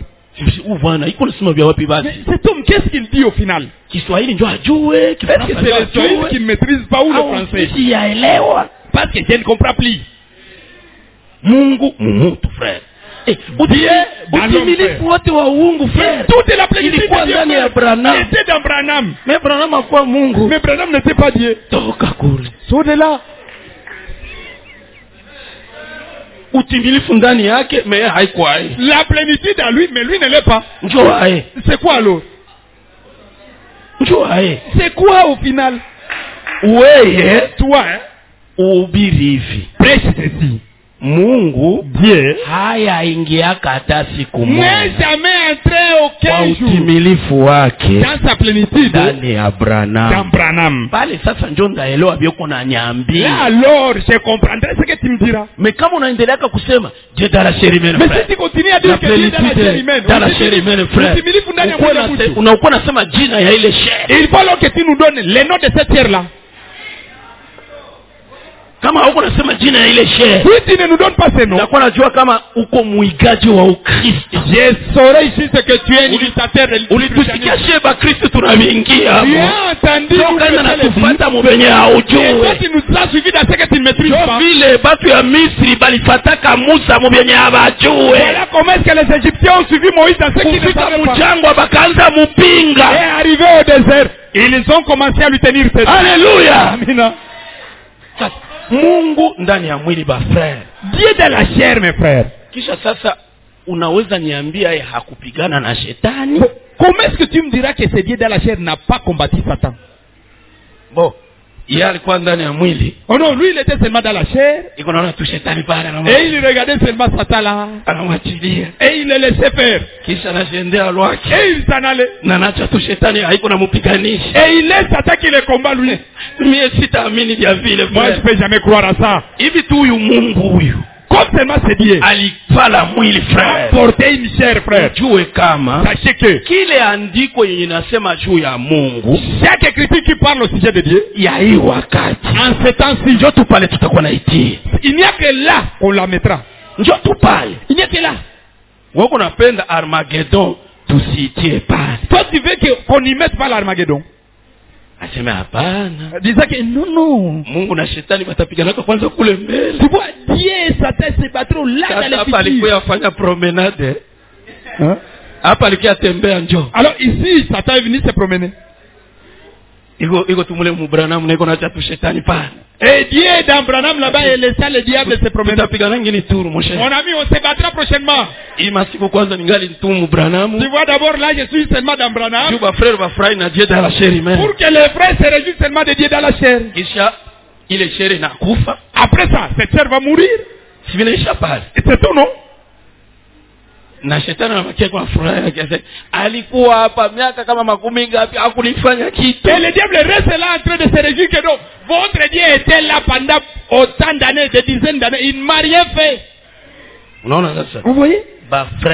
Cet homme, qu'est-ce qu'il dit au final? Kiswahili ndio ajue, est-ce que c'est le Swahili qui ne maîtrise pas ou le français? Parce que je ne comprends plus. Mungu mumutu frère. Utimilifu wote wa uungu frère. Toute la plénitude ilikuwa ndani ya Branham. Était dans Branham. Mais Branham hakuwa Mungu. Mais Branham n'était pas Dieu. Toka kule. Sors de là. Utimilifu ndani yake mais haikuwa. La plénitude à lui mais lui ne l'est pas. Njoo c'est quoi alors? Njoo c'est quoi au final? Wewe toi ubiri hivi. Prêche ceci. Mungu Dieu haya ingia hata siku moja. Mais jamais entré aucun jour utimilifu wake dans sa plénitude ndani ya Branham. Dans Branham. Bali sasa njoo ndaelewa bioko na nyambi. Là alors je comprendrai ce que tu me diras. Mais kama unaendelea kusema Dieu dans la chair humaine. Mais si tu continues à dire que Dieu dans la chair humaine, dans la chair humaine frère. Utimilifu ndani ya mwili. Unakuwa nasema jina ya ile chair. Il faut alors que tu nous donnes le nom de cette chair là. Kama huko nasema jina ya ile chair, si tu ne nous donnes pas ce nom, nakuwa najua kama uko muigaji wa Ukristo. Je saurais ici ce que tu es imitateur de l'Église. Ulitusikia sheba Kristo tunamingia. Tu as entendu nous na kufuata mubenye haujue. Toi tu nous as suivi dans ce que tu ne maîtrises pas. Vile batu ya Misri balifataka Musa mubenye habajue. Voilà comment est-ce que les Égyptiens ont suivi Moïse dans ce qu'ils ne savaient pas. Mjangwa bakaanza mupinga. Et arrivé au désert, ils ont commencé à lui tenir tête. Alléluia. Amina. Mungu ndani ya mwili ba frère. Dieu dans la chair mes frères. Kisha sasa unaweza niambia yeye hakupigana na shetani? Comment est-ce que tu me diras que ce Dieu dans la chair n'a pas combattu Satan? Bon, il alikuwa ndani ya mwili. Oh non, lui il était seulement dans la chair. Iko naona tu shetani pale na et il regardait seulement Satan là. Anamwachilia. Et il le laissait faire. Kisha anashendea lwake. Et il s'en allait. Na nacha tu shetani haiko na mpiganisha. Et il laisse Satan qui le combat lui. Mimi sitaamini vya vile. Moi je peux jamais croire à ça. Hivi tu huyu Mungu huyu. Comme seulement c'est Dieu. Alifala mwili frère. Porter une chair frère. Jue kama. Sachez que kile andiko yenye nasema juu ya Mungu. Chaque écriture qui parle au sujet de Dieu. Ya hii wakati. En ce temps-ci. Njoo tu pale tutakuwa na itii. Il n'y a que là qu'on la mettra. Njoo tu pale. Il n'y a que là. Wako napenda Armageddon tusiitie pale. Toi tu veux qu'on y mette pas l'Armageddon? Aseme hapana. Disait que non. Mungu na shetani watapigana kwanza kule mbele. Tu vois Dieu et Satan se battront là dans les hapa alikuwa afanya promenade. Hein? Hapa alikuwa tembea njoo. Alors ici Satan est venu se promener. Iko tumule mu Branham na iko na chatu shetani pale. Et Dieu dans Branham là-bas et laissa le diable se promener. Tutapigana ngine tour mon cher. Mon ami, on se battra prochainement. Masiku kwanza ningali tumu Branham. Tu vois d'abord là je suis seulement dans Branham. Juba frère va frère na Dieu dans la chair humaine. Pour que les frères se réjouissent seulement de Dieu dans la chair. Kisha ile chair inakufa. Après ça, cette chair va mourir. Si vinaisha pale. Et c'est tout non? Na shetani anabakia kwa furaha yake. Alikuwa hapa miaka kama 10 ngapi hakulifanya kitu. Et le diable reste là en train de se réjouir que non, votre Dieu était là pendant autant d'années, des dizaines d'années, il ne m'a rien fait. Unaona sasa? Vous voyez? Ba frère.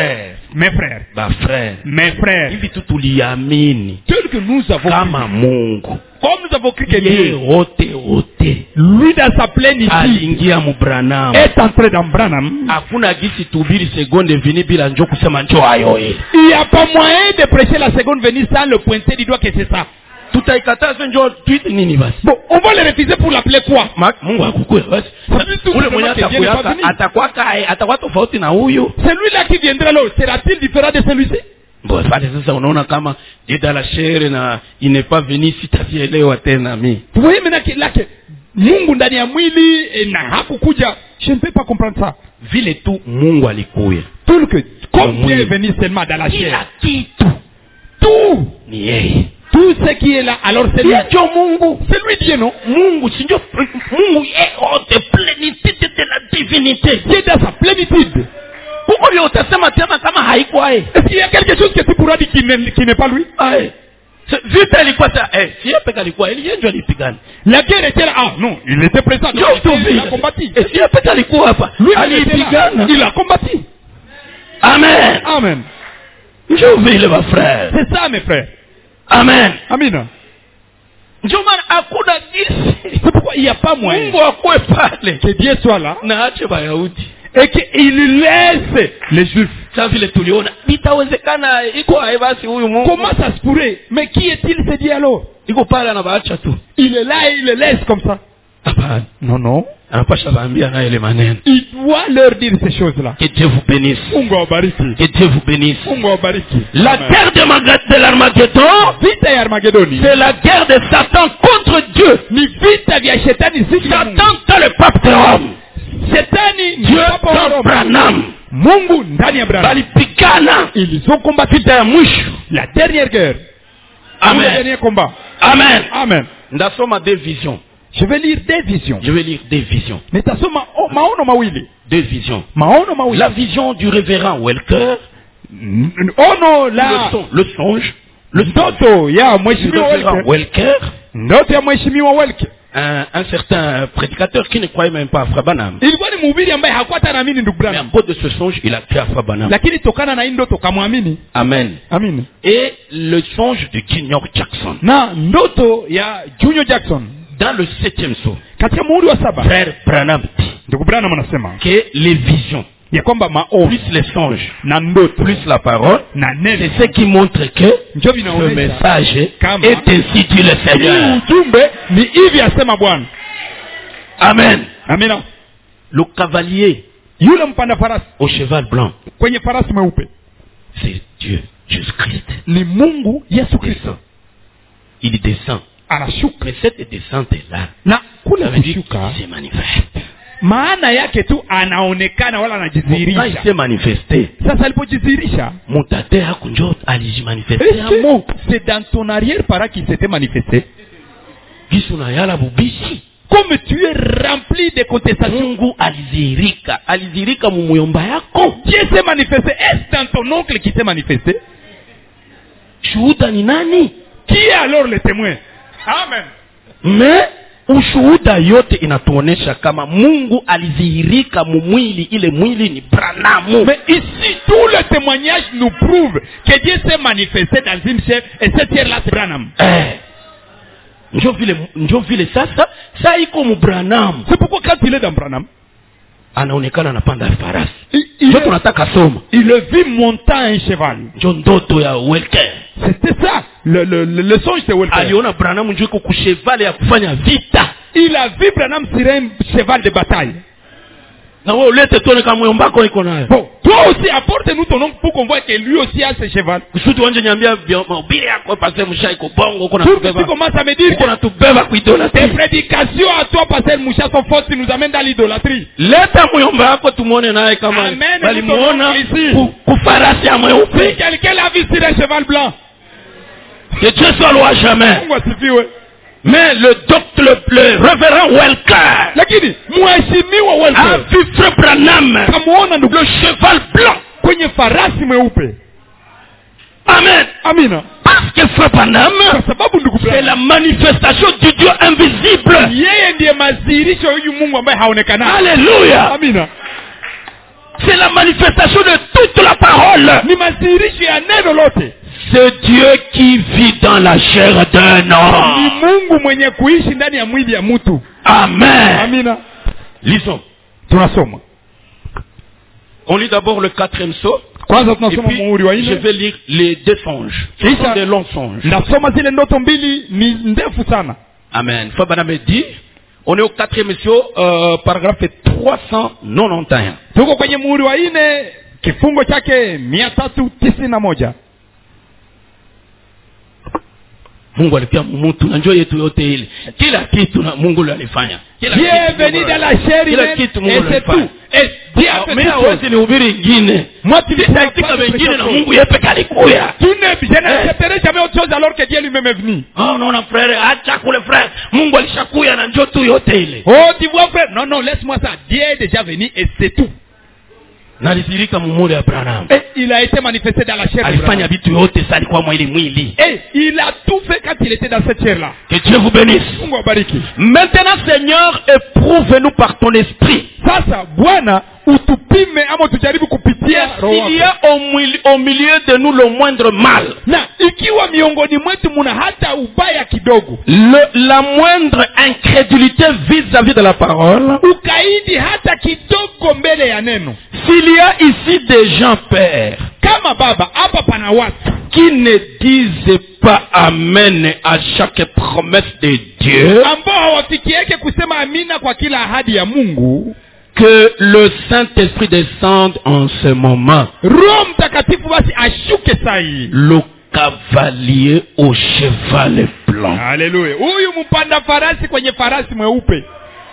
mes frères, mes frères, hivi tu tuliamini tel que nous avons kama Mungu, comme nous avons cru que Dieu, lui dans sa plénitude, aliingia mu Branham, est entré dans Branham. hakuna gisi tubiri seconde vini bila njoo kusema njoo ayo hii. Il n'y a pas moyen de prêcher la seconde venue sans le pointer du doigt que c'est ça. Tutaikataza njoo tweet nini basi? Bon, on va le refuser pour l'appeler quoi? Mungu akukue basi. Ule mwenye atakuwa tofauti na huyu. Celui-là qui viendra là, sera-t-il différent de celui-ci? Bon, pale sasa unaona kama Dieu dans la chair na il n'est pas venu sitavielewa tena mimi. Vous voyez maintenant que Mungu ndani ya mwili na hakukuja. Je ne peux pas comprendre ça. Vile tu Mungu alikuya. Tout que comme Dieu est venu seulement dans la chair. Tout ni yeye. Tout ce qui est là, alors c'est lui. C'est lui Dieu, non? Mungu est hors de plénitude de la divinité. Dieu dans sa plénitude. Pourquoi lui utasema tena kama haikuwa yeye? Est-ce qu'il y a quelque chose que tu pourras dire qui n'est pas lui? Vite alikuwa ça. Si yeye peka alikuwa yeye ndio alipigana. La guerre était là. Ah non, il était présent. Il a combattu. Si yeye peka alikuwa hapa. Lui alipigana. Il a combattu. Amen. Amen. Je vous veux mes frères. C'est ça mes frères. Amen. Amina. C'est pourquoi il n'y a pas moyen que Dieu soit là et qu'il laisse les Juifs. Comment ça se pourrait? Mais qui est-il ce Dieu alors? Il est là et il les laisse comme ça. Non, non. Il doit leur dire ces choses-là. Que Dieu vous bénisse. Que Dieu vous bénisse. La guerre de l'Armageddon, c'est la guerre de Satan contre Dieu. Satan dans le pape de Rome. Dieu dans Branham. Mungu ndani ya Branham. Ils ont combattu la dernière guerre. Amen. Le dernier combat. Amen. Amen. Ndasoma deux visions. Je vais lire des visions. Mais ça soma maono mawili. Deux visions. Maono mawili. La vision du révérend Welker. Ono la le songe. Le ndoto ya mheshimiwa Welker. Ndoto ya mheshimiwa Welker. Un certain prédicateur qui ne croyait même pas à Frère Branham. Ilikuwa ni mhubiri ambaye hakuwa hata naamini ndugu Branham. Mais à cause de ce songe, il a cru à Frère Branham. Lakini tokana na ndoto kamwamini. Amen. Amen. Et le songe de Junior Jackson. Na ndoto ya Junior Jackson. Dans le 7e saut. Katika muhuri wa 7. Frère Branham dit. Ndugu Branham anasema que les visions. Ya kwamba maono plus les songes na ndoto plus la parole na neno c'est ce qui montre que ce message est ainsi dit le Seigneur. Ujumbe ni hivi asema Bwana. Amen. Amina. Le cavalier yule mpanda farasi au cheval blanc kwenye farasi mweupe c'est Dieu Jésus Christ. Ni Mungu Yesu Kristo. Il descend. Anashuka. Mais cette descente est là. Na kule kushuka se manifeste. Maana yake tu anaonekana wala anajidhihirisha. Il s'est manifesté. Sasa alipojidhihirisha, mutatea kunjo alijimanifestea Mungu. C'est dans ton arrière-parent qui s'était manifesté. Gisuna yala bubishi. Comme tu es rempli de contestations. Mungu alizirika mumuyomba yako. Dieu s'est manifesté. Est-ce dans ton oncle qui s'est manifesté? Shuhuda ni nani? Qui est alors le témoin? Amen. Mais ushuhuda yote inatuonesha kama Mungu alizihirika mumwili, ile mwili ni Branham. Mais ici tout le témoignage nous prouve que Dieu s'est manifesté dans une chair et cette chair là c'est Branham. Njo vile sasa iko mu Branham. C'est pourquoi quand il est dans Branham anaonekana anapanda farasi. Ndio tunataka soma. Il le vit montant un cheval. Njo ndoto ya Welker. C'était ça le songe de Welker. Aliona Branham njoo ku cheval ya kufanya vita. Il a vu Branham sur un cheval de bataille. Na wewe ulete tuone kama mwombako iko nayo. Bon, toi aussi apporte-nous ton nom pour qu'on voit que lui aussi a ce cheval. Kusudi wanje niambia mahubiri yako pasteur Musha iko bongo kuna tubeba. Tu commences à me dire qu'on a tubeba ku idolâtrie. Tes prédications à toi pasteur Musha sont fausses, qui nous amènent dans l'idolâtrie. Leta mwomba yako tumuone naye kama balimuona ku farasi ya mweupe. Si quelqu'un l'a vu sur un cheval blanc. Que Dieu soit loué jamais. Mungu asifiwe. Mais le révérend Welker, lakini mheshimiwa Welker a vu Frère Branham kamuona le cheval blanc kwenye farasi mweupe. Amen. Amina. Parce que Frère Branham c'est la manifestation du Dieu invisible. Yeye ndiye madhihirisho ya Mungu ambaye haonekana. Alléluia. Amina. C'est la manifestation de toute la parole. Ni madhihirisho ya neno lote. C'est Dieu qui vit dans la chair d'un Ni homme. Mungu mwenye kuishi ndani ya mwili ya mtu. Amen. Amina. Lisons. Tunasoma. On lit d'abord le 4e saut. Kwanza Et tunasoma puis, muhuri wa je 4. vais lire les deux songes. Ce sont des longs songes. Nasoma zile ndoto mbili ni ndefu sana. Amen. Fabana me dit, on est au 4e saut, paragraphe 391. Tuko kwenye muhuri wa 4, kifungo chake 391. Mungu alipia mtu na njoo yetu yote ile. Kila kitu na Mungu alifanya. Dieu est venu dans la chair humaine et c'est tout. Et Dieu a fait tout. Hawezi nihubiri ingine. Moi tu Nitaandika wengine na Mungu yeye pekee alikuya. Tu ne n'accepterais jamais autre chose alors que Dieu lui-même est venu. Oh non na frère, acha kule frère. Mungu alishakuya na njoo tu yote ile. Oh tu vois frère, non non laisse-moi ça. Dieu est déjà venu et c'est tout. Na alisirika mumuri ya Abraham. Et il a été manifesté dans la chair. Alifanya vitu yote sasa alikuwa mwili mwili. Et il a tout fait quand il était dans cette chair là. Que Dieu vous bénisse. Mungu abariki. Maintenant Seigneur, éprouve-nous par ton esprit. Sasa Bwana utupime ama tujaribu kupitia roho S'il y yako. a au milieu de nous le moindre mal, Na ikiwa miongoni mwetu muna hata ubaya kidogo, la moindre incrédulité vis-à-vis de la parole, ukaidi hata kidogo mbele ya neno, s'il y a ici des gens, Père, kama baba hapa pana watu qui ne disent pas amen à chaque promesse de Dieu, ambao hawafikieke kusema amina kwa kila ahadi ya Mungu, que le Saint-Esprit descende en ce moment. Roho Mtakatifu basi ashuke sai. Le cavalier au cheval blanc. Haleluya. Huyu mpanda farasi kwenye farasi mweupe.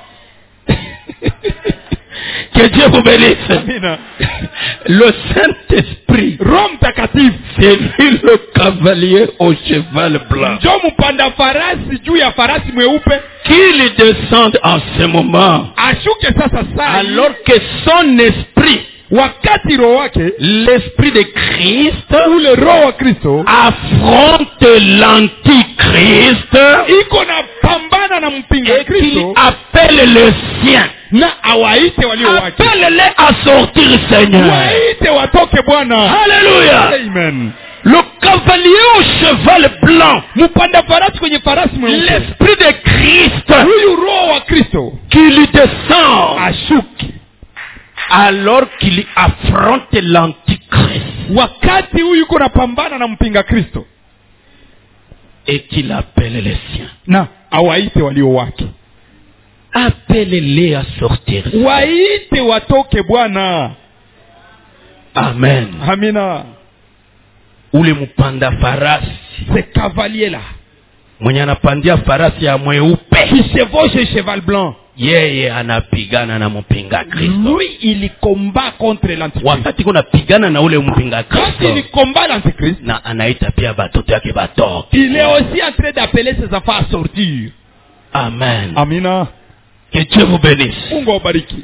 Que Dieu vous bénisse. Amina. Le Saint-Esprit, Roho Mtakatifu, c'est lui le cavalier au cheval blanc. ndio mpanda farasi juu ya farasi mweupe. Qu'il descende en ce moment. Ashuke sasa sai. Alors que son esprit, wakati roho wake, l'esprit de Christ, ule roho wa Kristo affronte l'antichrist iko na pambana na mpinga et qu'il Kristo appelle les siens. na awaite walio wake. Appelle-les à sortir, Seigneur. Waite watoke Bwana. Alléluia. Amen. Le cavalier au cheval blanc, Mpanda farasi kwenye farasi mweupe, l'esprit de Christ, huyu roho wa Kristo qui lui descend ashuke alors qu'il affronte l'antichrist wakati huyu yuko na pambana na mpinga Kristo et qu'il appelle les siens. na awaite walio wake. Appelle-les à sortir. Waite watoke Bwana. Amen. Amina. Ule mpanda farasi Ce cavalier là mwenye anapandia farasi ya mweupe, qui chevauche cheval blanc, yeye anapigana na mpinga Kristo. lui il combat contre l'antichrist. Wakati kuna pigana na ule mpinga Quand Kristo, il combat l'antichrist, na anaita pia batoto yake batoke. il est aussi en train d'appeler ses enfants à sortir. Amen. Amina. Que Dieu vous bénisse. Mungu awabariki.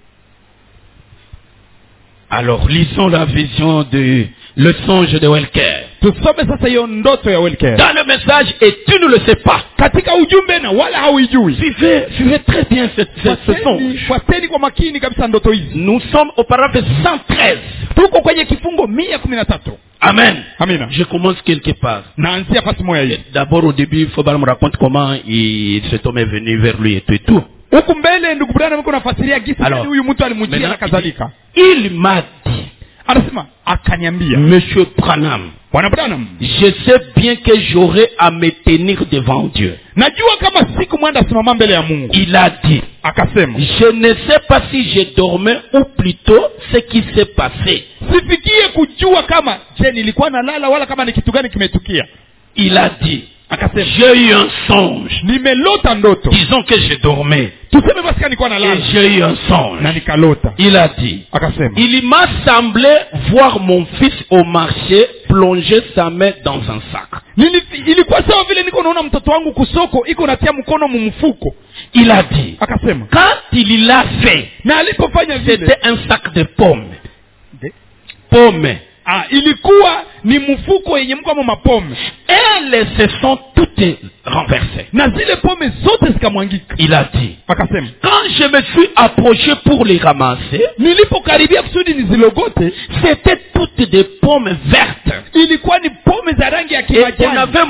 Alors, lisons la vision de le songe de Welker. Tusome sasa hiyo ndoto ya Welker. Dans le message, et tu ne le sais pas. Katika ujumbe na wala hauijui. Suivez très bien ce songe. Fuateni kwa makini kabisa ndoto hizi. Nous sommes au paragraphe 113. Tuko kwenye kifungo 113. Amen. Amina. Je commence quelque part. Naanzia fasi moja hii. D'abord, au début, il faut me raconter comment cet homme est venu vers lui et tout. Huku mbele ndugu Branham yuko nafasiria gisi Alors, huyu mtu alimjia na kadhalika. Il m'a dit, Anasema akaniambia, Monsieur Branham, Bwana Branham, je sais bien que j'aurai à me tenir devant Dieu. najua kama siku mwenda simama mbele ya Mungu. Il a dit, Akasema, je ne sais pas si je dormais ou plutôt ce qui s'est passé. sifikie kujua kama je nilikuwa nalala wala kama ni kitu gani kimetukia. Il a dit, Akasema, j'ai eu un songe. nimelota ndoto. Disons que je dormais Tuseme basi kama nilikuwa et nalala j'ai eu un songe. na nikalota. Il a dit, Akasema, il m'a semblé voir mon fils au marché plonger sa main dans un sac. ilikuwa sawa vile niko naona mtoto wangu kusoko iko natia mkono mumfuko. Il a dit, Akasema, quand il l'a fait, na alipofanya vile c'était un sac de pommes. Pommes. ilikuwa ni mfuko yenye mko kama mapome. Elles se sont toutes renversées. Na zile pome zote zikamwangika. Il a dit, Akasema, quand je me suis approché pour les ramasser, nilipokaribia kusudi nizilogote, c'était toutes des pommes vertes. ilikuwa ni pome za rangi ya Et kimajani. on avait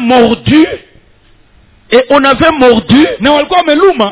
mordu, Na walikuwa wameluma.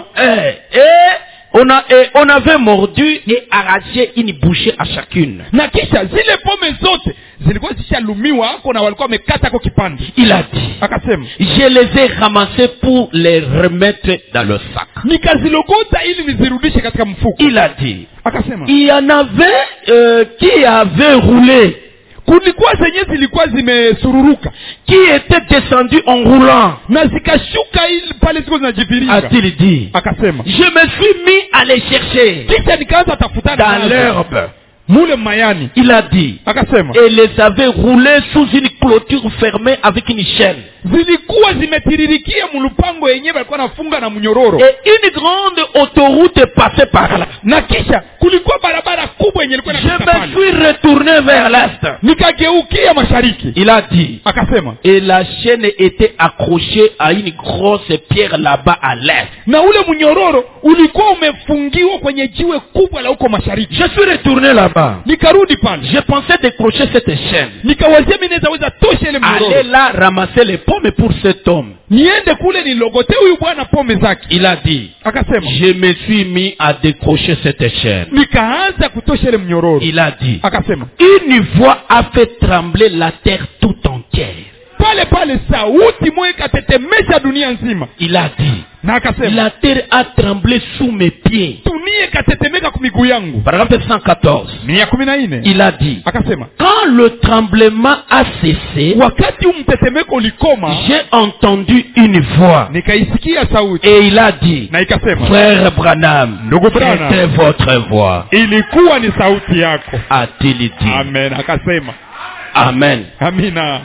on avait mordu et arraché une bouchée à chacune. Na kisha zile pome zote zilikuwa zishalumiwa ako na walikuwa wamekata kwa kipande. Il a dit, Akasema, je les ai ramassés pour les remettre dans le sac. nikazilogota ili nizirudishe katika mfuko. Il a dit, Akasema, il y en avait qui avaient roulé, kulikuwa zenye zilikuwa zimesururuka qui étaient descendus en roulant. na zikashuka ili pale ziko zinajiviringa. A-t-il dit, Akasema, je me suis mis à les chercher kisha nikaanza tafutana dans nazo l'herbe. mule mayani. Il a dit, Akasema, et les avait roulés sous une clôture fermée avec une chaîne. zilikuwa zimetiririkia mulupango yenyewe walikuwa nafunga na mnyororo. Et une grande autoroute passait par là. Na kisha kulikuwa barabara kubwa yenye ilikuwa Je inapita me pale. suis retourné vers l'est. Nikageukia mashariki. Il a dit, Akasema, et la chaîne était accrochée à une grosse pierre là-bas à l'est. na ule mnyororo ulikuwa umefungiwa kwenye jiwe kubwa la huko mashariki. Je suis retourné là-bas. Nikarudi pale. Je pensais décrocher cette chaîne. Nikawazia mimi naweza weza tosha ile Aller mnyororo. là ramasser les pommes pour cet homme. Niende kule nilogote huyu bwana pome zake. Il a dit, Akasema, je me suis mis à décrocher cette chaîne. nikaanza kutosha ile mnyororo. Il a dit, Akasema, une voix a fait trembler la terre tout entière. pale pale sauti moja ikatetemesha dunia nzima. Il a dit, Na akasema, la terre a tremblé sous mes pieds. dunia ikatetemeka kwa miguu yangu. Paragraphe 114. 114. Il a dit, Akasema, quand le tremblement a cessé, wakati huu mtetemeko ulikoma, j'ai entendu une voix. nikaisikia sauti. Et il a dit, Na ikasema, frère Branham, Ndugu Branham, c'était votre voix. ilikuwa ni sauti yako. A-t-il dit. Amen. Akasema, Amen. amina.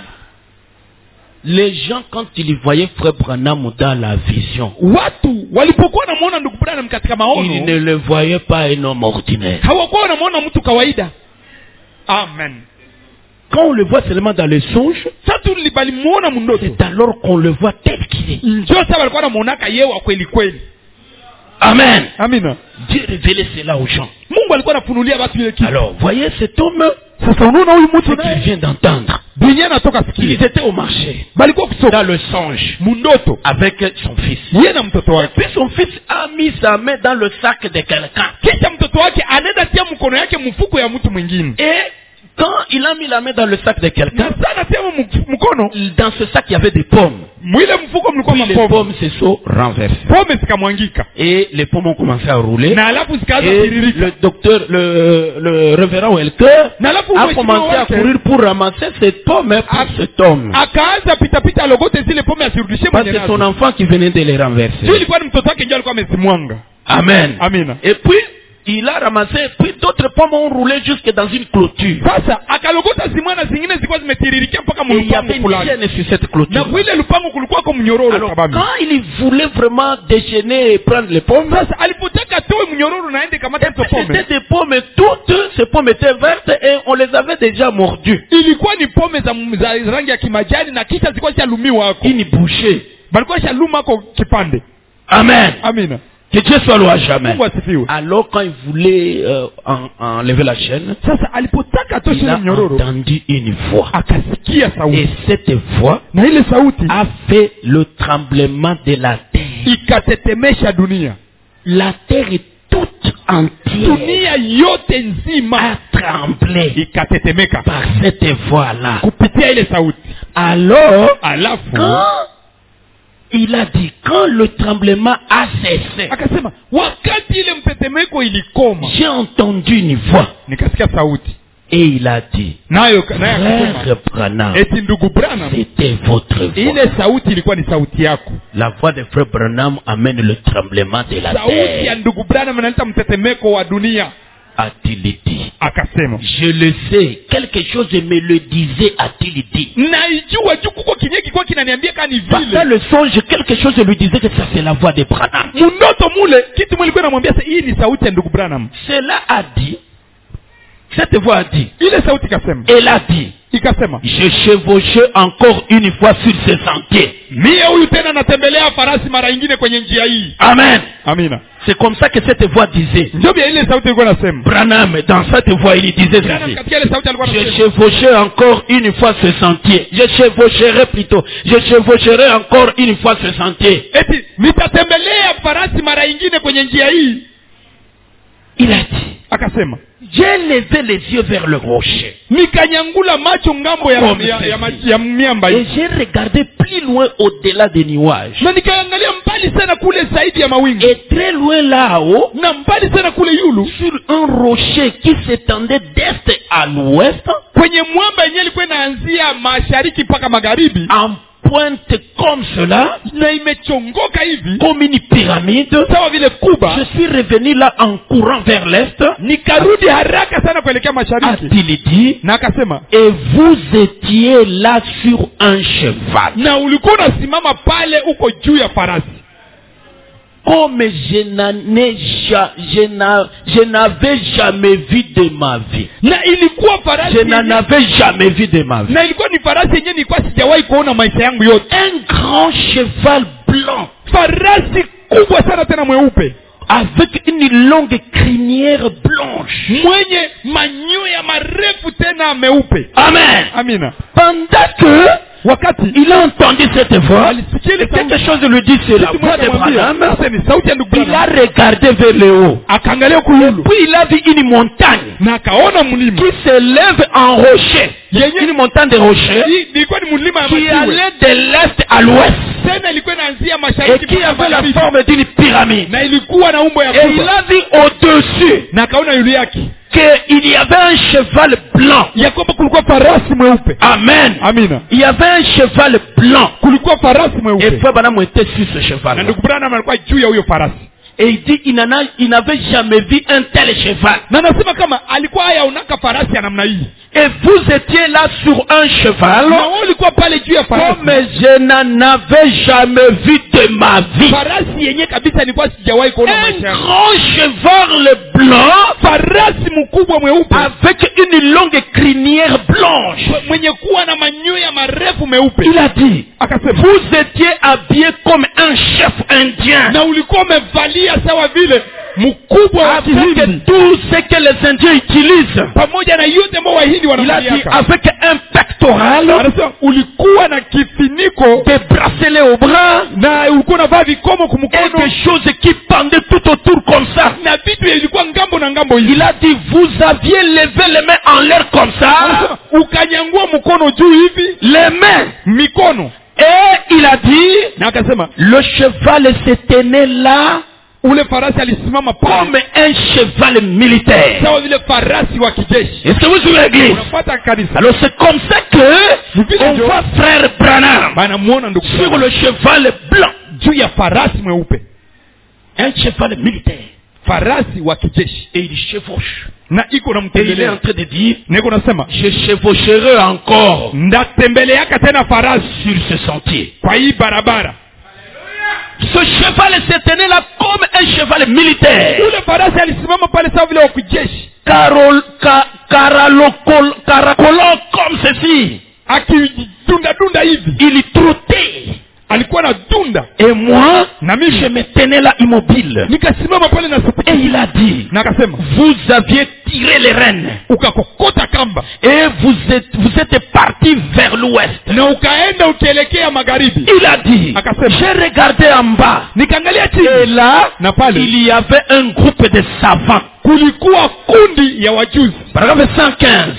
Les gens, quand ils voyaient frère Branham dans la vision, Watu walipokuwa wanamuona ndugu Branham katika ils maono, ne le voyaient pas un homme ordinaire. hawakuwa wanamuona mtu kawaida. Amen. Quand on le voit seulement dans les songes, Sasa balimuona mundoto. c'est alors qu'on le voit tel qu'il est. Njoo sasa walikuwa wanamuonaka yeye wa kweli kweli. Amen. Amina. Dieu révélait cela aux gens. Mungu alikuwa anafunulia watu ile kitu. Alors, voyez cet homme, Sasa unaona huyu ce mtu qu'il naye vient d'entendre. dunia natoka Ils sikia. étaient au marché, Balikuwa dans kusoka le songe, mundoto. avec son fils. Yeye na mtoto wake. Puis son fils a mis sa main dans le sac de quelqu'un. Kisha mtoto wake anaenda tia mkono yake mfuko ya mtu mwingine. Et quand il a mis la main dans le sac de Na quelqu'un, sana tia mkono, dans ce sac il y avait des pommes. mwile mfuko mlikuwa Puis les mapombe. pommes se sont renversées. Pombe zikamwangika. Et les pommes ont commencé à rouler. Na alafu zikaanza Et tiririka. le docteur, le révérend Welker Na alafu a mheshimiwa commencé à wake courir pour ramasser cette pomme pour cet homme. akaanza pita alogote zile pombe asirudishie Parce mwenye que son nazo. enfant qui venait de les renverser. Sio ilikuwa ni mtoto wake ndio alikuwa amezimwanga. Amen. Amina. Et puis, il a ramassé, puis d'autres pommes ont roulé jusque dans une clôture. Sasa akalogota zimwana zingine zilikuwa zimetiririkia mpaka Et il y mlupango avait une fulani. chaîne sur cette Na clôture. kuile lupango kulikuwa kwa mnyororo Alors, sababu. quand il voulait vraiment déchaîner et prendre les pommes, Sasa alipotaka toe mnyororo na aende kamata hizo pombe. c'était des pommes toutes, ces pommes étaient vertes et on les avait déjà mordues. Ilikuwa ni pombe za rangi ya kimajani na kisha zilikuwa shalumiwa hako. Une bouchée. Balikuwa shaluma hako kipande. Amen. Amina. Que Dieu soit loué à jamais. Mungu asifiwe. Alors quand il voulait enlever la chaîne, Sasa alipotaka toshe il ile a mnyororo entendu une voix. akasikia Et sauti. cette voix Na ile sauti a fait le tremblement de la terre. ikatetemesha dunia. La terre est toute entière Dunia yote nzima a tremblé ikatetemeka par cette voix-là. kupitia ile sauti. Alors, Alafu quand il a dit, quand le tremblement a cessé, akasema wakati ile mtetemeko ilikoma, j'ai entendu une voix. nikasikia sauti. Et il a dit, Naye akasema frère Branham, eti ndugu Branham, c'était votre voix. ile sauti ilikuwa ni sauti yako. La voix de frère Branham amène le tremblement de la Sauti ya terre. ndugu Branham inaleta mtetemeko wa dunia. A-t-il dit? Akasema Je le sais, quelque chose me le disait, a-t-il dit? naijua juu kuko kinye kilikuwa kinaniambia kani Dans vile le songe, quelque chose lui disait que ça c'est la voix de Branham. mundoto mule kitu mwilikuwa namwambia hii ni sauti ya ndugu Branham. Cela a dit Cette voix a dit. ile sauti ikasema, Elle a dit. ikasema, Je chevauchais encore une fois sur ce sentier. mie huyu tena natembelea farasi mara nyingine kwenye njia hii. Amen. Amina. C'est comme ça que cette voix disait. Ndio bien ile sauti ilikuwa nasema. Branham, dans cette voix, il disait Branham ceci. katika ile sauti alikuwa Je anasema, chevauchais encore une fois ce sentier. Je chevaucherai plutôt. Je chevaucherai encore une fois ce sentier. eti nitatembelea farasi mara nyingine kwenye njia hii. Il a dit. Akasema, J'ai levé les yeux vers le rocher. nikanyangula macho ngambo ya Comme ya miamba Et hii. j'ai regardé plus loin au-delà des nuages. Na nikaangalia mbali sana kule zaidi ya mawingu. Et très loin là-haut, Na mbali sana kule yulu, sur un rocher qui s'étendait d'est à l'ouest, kwenye mwamba yenyewe ilikuwa inaanzia mashariki mpaka magharibi, en pointe comme cela, na imechongoka hivi comme une pyramide. sawa vile kuba. Je suis revenu là en courant vers l'est. Nikarudi haraka sana kuelekea mashariki. A-t-il dit, Na akasema, et vous étiez là sur un cheval. na ulikuwa unasimama pale uko juu ya farasi. Comme je n'avais jamais vu de ma vie. Na ilikuwa farasi Je n'en avais jamais vu de ma vie. na ilikuwa ni farasi yenyewe nilikuwa sijawahi kuona maisha yangu yote. Un grand cheval blanc Farasi kubwa sana tena mweupe, avec une longue crinière blanche. mwenye manyoya marefu tena meupe. Amen. Amina. Pendant que Wakati il a entendu cette voix, alisikia ile quelque sauti, chose lui dit, c'est la kitu voix moja de akamwambia, Branham. sasa ni sauti ya ndugu Il a Branham. regardé vers le haut. Akaangalia kuyulu Puis il a vu une montagne na akaona mlima qui s'élève en rocher. yenye Une montagne de rochers hii ilikuwa ni mlima ya qui majiwe, allait de l'est à l'ouest tena ilikuwa inaanzia et mashariki qui mpaka avait la magharibi, forme d'une pyramide. na ilikuwa na umbo ya Et il kuba, a vu au-dessus na akaona yule yake qu'il y avait un cheval blanc. ya kwamba kulikuwa farasi mweupe. Amen. Amina. Il y avait un cheval blanc. Kulikuwa farasi Et mweupe, Frère Branham était sur ce na cheval. ndugu Branham alikuwa juu ya huyo farasi. Et il dit il n'avait jamais vu un tel cheval. Na nasema kama alikuwa hayaonaka farasi ya namna hii, Et vous étiez là sur un cheval na wewe ulikuwa pale juu ya farasi. comme je n'en avais jamais vu de ma vie. Farasi yenyewe kabisa nilikuwa sijawahi kuona Un maisha yangu. grand cheval blanc Farasi mkubwa mweupe avec une longue crinière blanche. mwenye kuwa na manyoya marefu meupe. Il a dit, Akasema, vous étiez habillé comme un chef indien. na ulikuwa umevalia sawa vile mkubwa wa Avec Kihindi, tout ce que les Indiens utilisent. pamoja na yote ambao Wahindi Il a dit wanavaliaka. avec un pectoral, Anasema ulikuwa na kifiniko des bracelets au bras, na ulikuwa unavaa vikomo et kumkono des choses qui pendaient tout autour comme ça. na vitu ilikuwa ngambo na ngambo hivi. Il a dit, vous aviez levé les mains en l'air comme ça, Anasema, ukanyangua mkono juu hivi, les mains. mikono, Et il a dit, na akasema le cheval se tenait là ule farasi alisimama comme pale un cheval militaire. sawa vile farasi wa kijeshi. Est-ce que vous suivez l'église? Unafuata kanisa, Alors c'est comme ça que on voit frère Branham banamuona ndugu sur Branham le cheval blanc. juu ya farasi mweupe, Un cheval militaire. farasi wa kijeshi, Et il chevauche. na iko Et il est namtembelea. en train de dire, Niko nasema je chevaucherai encore ndatembeleaka tena farasi sur ce sentier. kwa hii barabara. Ce cheval se tenait là comme un cheval militaire. Ule farasi alisimama pale sawa vile wa kijeshi, Caracolant comme ceci. akidunda dunda hivi, Il trottait. alikuwa na dunda, Et moi, na je mimi me tenais là immobile. nikasimama pale na Et siputi, il a dit, na akasema vous aviez tiré les rênes. ukakokota kamba Et vous êtes parti vers l'ouest. na ukaenda ukielekea magharibi. Il a dit, Akasema, j'ai regardé en bas. nikaangalia Et chini, là, na pale il y avait un groupe de savants. kulikuwa kundi ya wajuzi. Paragraphe 115.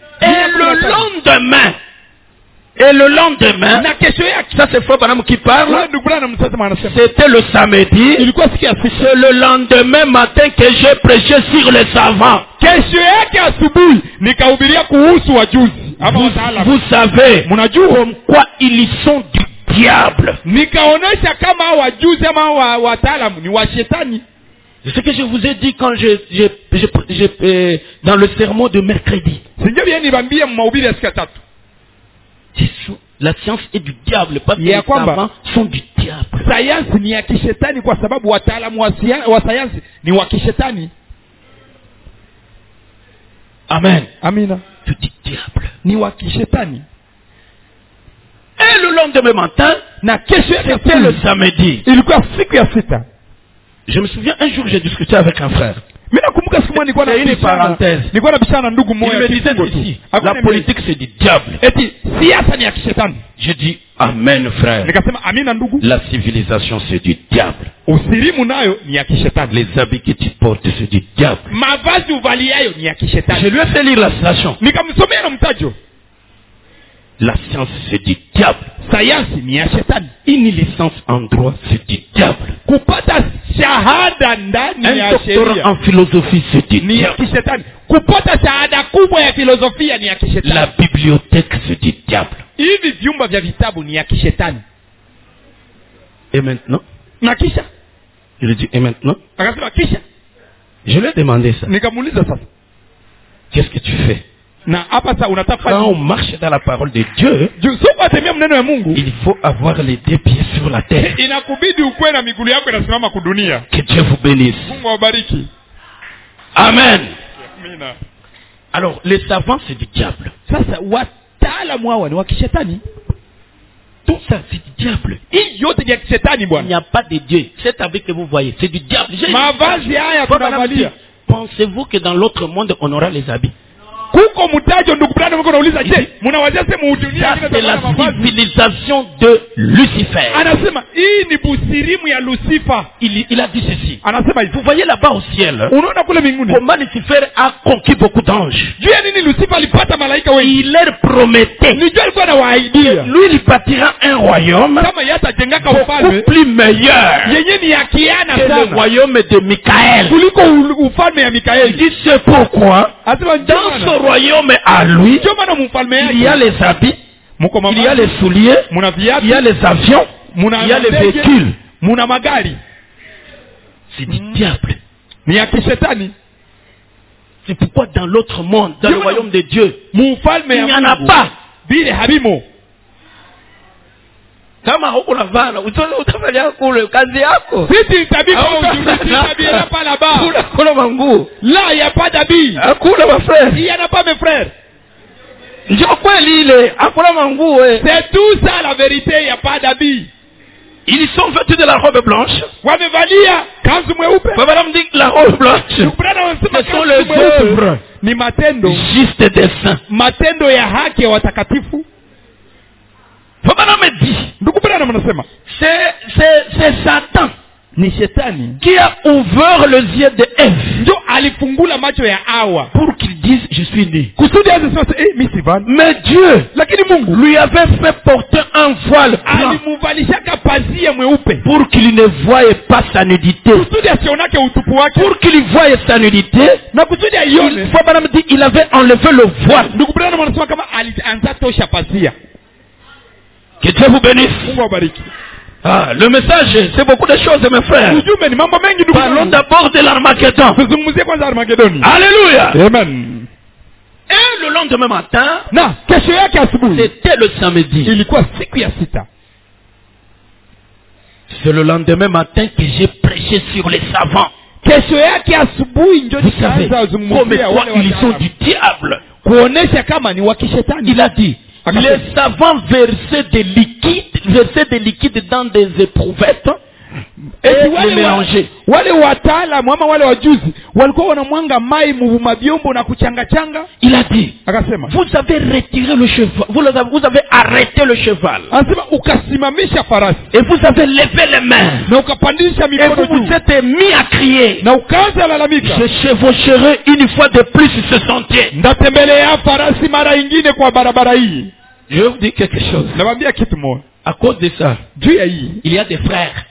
Et le lendemain, Na kesho yake, ça c'est Frère Branham qui parle, Ule ndugu Branham sasa anasema c'était le samedi. ilikuwa siku ya sita. C'est le lendemain matin que j'ai prêché sur les savants. Kesho yake asubuhi nikahubiria kuhusu wajuzi ama Vous wataalamu. savez, Mnajua comme quoi ils sont du diable. nikaonesha kama hao wajuzi ama hao wataalamu ni wa shetani. C'est ce que je vous ai dit quand dans le sermon de mercredi. Sijui bien nibambie mahubiri ya siku ya tatu. La science est du diable, parce que Ya les kwamba savants sont du diable. sayansi ni ya kishetani kwa sababu wataalamu wa sayansi ni wa kishetani. Amen. Amina. Du diable. Ni wa kishetani. Et le lendemain matin, c'était le samedi. Ilikuwa siku ya sita. Je me souviens, un jour, j'ai discuté avec un frère. Mimi nakumbuka siku moja nilikuwa na une parenthèse. Nilikuwa nabishana na ndugu Il mmoja me disait ici, la politique c'est du diable. Eti siasa ni ya kishetani. Je dis amen frère. Nikasema amina ndugu. La civilisation c'est du diable. Usirimu nayo ni ya kishetani. Les habits que tu portes c'est du diable. Mavazi uvaliayo ni ya kishetani. Je lui ai fait lire la citation. Nikamsomea na mtajo. La science c'est du diable. Sayansi ni ya shetani. Une licence en droit c'est du diable. Kupata shahada ndani ya sheria. Un doctorat en philosophie c'est du ni ya diable. kishetani. Kupata shahada kubwa ya filosofia ni ya kishetani. La bibliothèque c'est du diable. Hivi vyumba vya vitabu ni ya kishetani. Et maintenant? Na kisha? Il dit et maintenant? Akasema kisha? Je lui ai demandé ça. Nikamuuliza sasa. Qu'est-ce que tu fais? Na hapa sasa unataka quand on marche dans la parole de Dieu, il faut avoir les deux pieds sur la terre. Que Dieu vous bénisse. Amen. Alors, les savants, c'est du diable. Tout ça, c'est du diable. Il n'y a pas de Dieu. Cet habit que vous voyez, c'est du diable. Pensez-vous que dans l'autre monde, on aura les habits? Kuko mtajo ndugu brada mko nauliza je mnawajia sema dunia c'est la civilisation de Lucifer. Anasema hii ni busirimu ya Lucifer. Il a dit ceci. Anasema vous voyez là-bas au ciel. Unaona kule mbinguni comment Lucifer a conquis beaucoup d'anges. Juu ya nini Lucifer alipata malaika wengi? Il leur promettait. Ndio alikuwa anawaahidia. Lui il bâtira un royaume kama yatajengaka ufalme plus meilleur. Yenye ni ya kiana sana. Le royaume de Michael. Kuliko ufalme ya Mikaeli. Il dit c'est pourquoi dans ce royaume à lui, il y a les habits, il y a les souliers, il y a les avions, il y a les véhicules. C'est du diable. C'est pourquoi dans l'autre monde, dans le royaume de Dieu, il n'y en a pas. Kama huko navana utafanya kule kazi yako sisi tabii kwa ujuzi tabii na pala ba kuna mangu la ya pas d'habit hakuna ma frère il y en a pas mes frères ndio kweli ile hakuna mangu c'est tout ça la vérité il y a pas d'habit. Ils sont vêtus de la robe blanche. Wamevalia kanzu mweupe. Baba me dit la robe blanche. Ce sont les œuvres ni matendo juste des saints. Matendo ya haki ya watakatifu. Baba me dit ndugu brana mnasema c'est Satan ni shetani qui a ouvert les yeux de Ève. Ndio alifungula macho ya Hawa pour qu'il dise je suis né. Kusudi aseme mimi si van. Mais Dieu lakini Mungu lui avait fait porter un voile blanc. Alimuvalisha pazia mweupe pour qu'il ne voie pas sa nudité. Kusudi asionake utupu wake. Pour qu'il voie sa nudité. Na kusudi aione. Baba me dit il avait enlevé le voile. Ndugu brana mnasema kama alianza tosha pazia. Que Dieu vous bénisse. Mungu awabariki. Ah, le message, c'est beaucoup de choses, mes frères. Parlons d'abord de l'Armageddon. Alléluia. Amen. Et le lendemain matin, c'était le samedi. C'est le lendemain matin que j'ai prêché sur les savants. Vous savez, comme quoi ils sont du diable. Il a dit, les savants versaient des liquides dans des éprouvettes et les mélanger. Il a dit, vous avez retiré le cheval, vous avez arrêté le cheval et vous avez levé les mains et vous vous êtes mis à crier, je chevaucherai une fois de plus ce sentier. Je vais vous dire quelque chose. À cause de ça, il y a des frères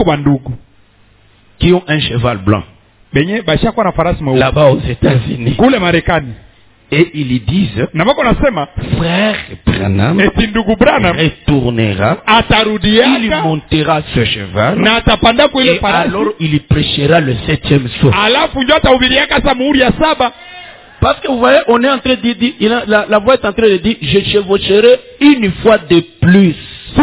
qui ont un cheval blanc là-bas aux États-Unis. Et ils disent, frère Branham retournera, il montera ce cheval et alors il prêchera le 7e saut. Parce que vous voyez, on est en train de dire, la voix est en train de dire, je chevaucherai une fois de plus.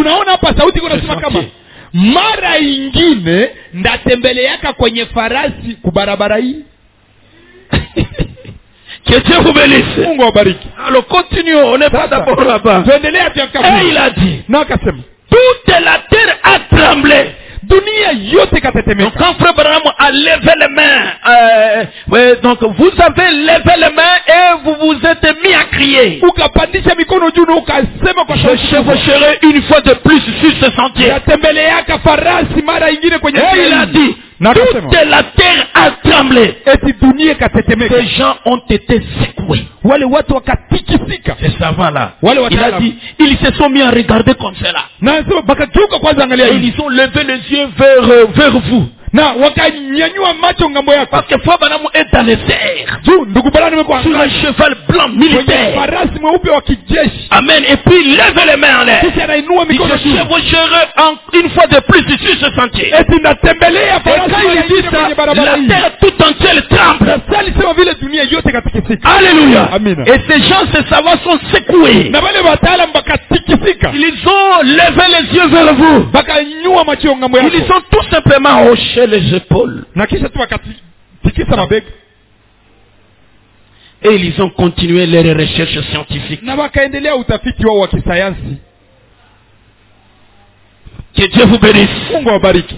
Mara ingine ndatembeleaka kwenye farasi kubarabara hii. Que Dieu vous bénisse. Mungu awabariki. Alors continuons, on n'est pas d'abord là-bas. Tuendelee hata Et il a dit, na akasema toute la terre a tremblé. dunia yote Donc katetemeka. quand Frère Branham a levé les mains, donc vous avez levé les mains et vous vous êtes mis à crier. Ukapandisha mikono juu na ukasema kwa Je sauti kubwa. chevaucherai une fois de plus sur ce sentier. Yatembeleaka farasi mara ingine kwenye Et il a dit, na toute akasema la terre a tremblé. eti dunia ikatetemeka. Ces gens ont été secoués. Wale watu wakatikisika. Ces savants-là. Wale Il a wataalamu. dit, ils se sont mis à regarder comme cela. Na anasema bakageuka kwanza angalia Et hivi. ils ont levé les yeux vers vous. Na wakanyanyua macho ngambo yako. Parce que Frère Branham est dans les airs. Juu ndugu Branham nimekuwa Sur un cheval blanc kwenye militaire. farasi mweupe wa kijeshi. Amen. Et puis lève les mains en l'air. Kisha anainua Il mikono se juu. chevaucherait une fois de plus sur ce sentier. Eti natembelea Et farasi quand mara il dit ingine ça, kwenye barabara la hii. terre tout entière tremble. Na sasa alisema vile dunia yote katikisika. Alléluia. Amina. Et ces gens, ces savants sont secoués. Na wale wataalamu bakatikisika. Ils ont levé les yeux vers vous. Bakanyua macho ngambo yako. Ils ont tout simplement hoché les épaules. Na kisha tu wakatikisa mabega. Et ils ont continué leurs recherches scientifiques. Na wakaendelea utafiti wao wa kisayansi. Que Dieu vous bénisse. Mungu awabariki.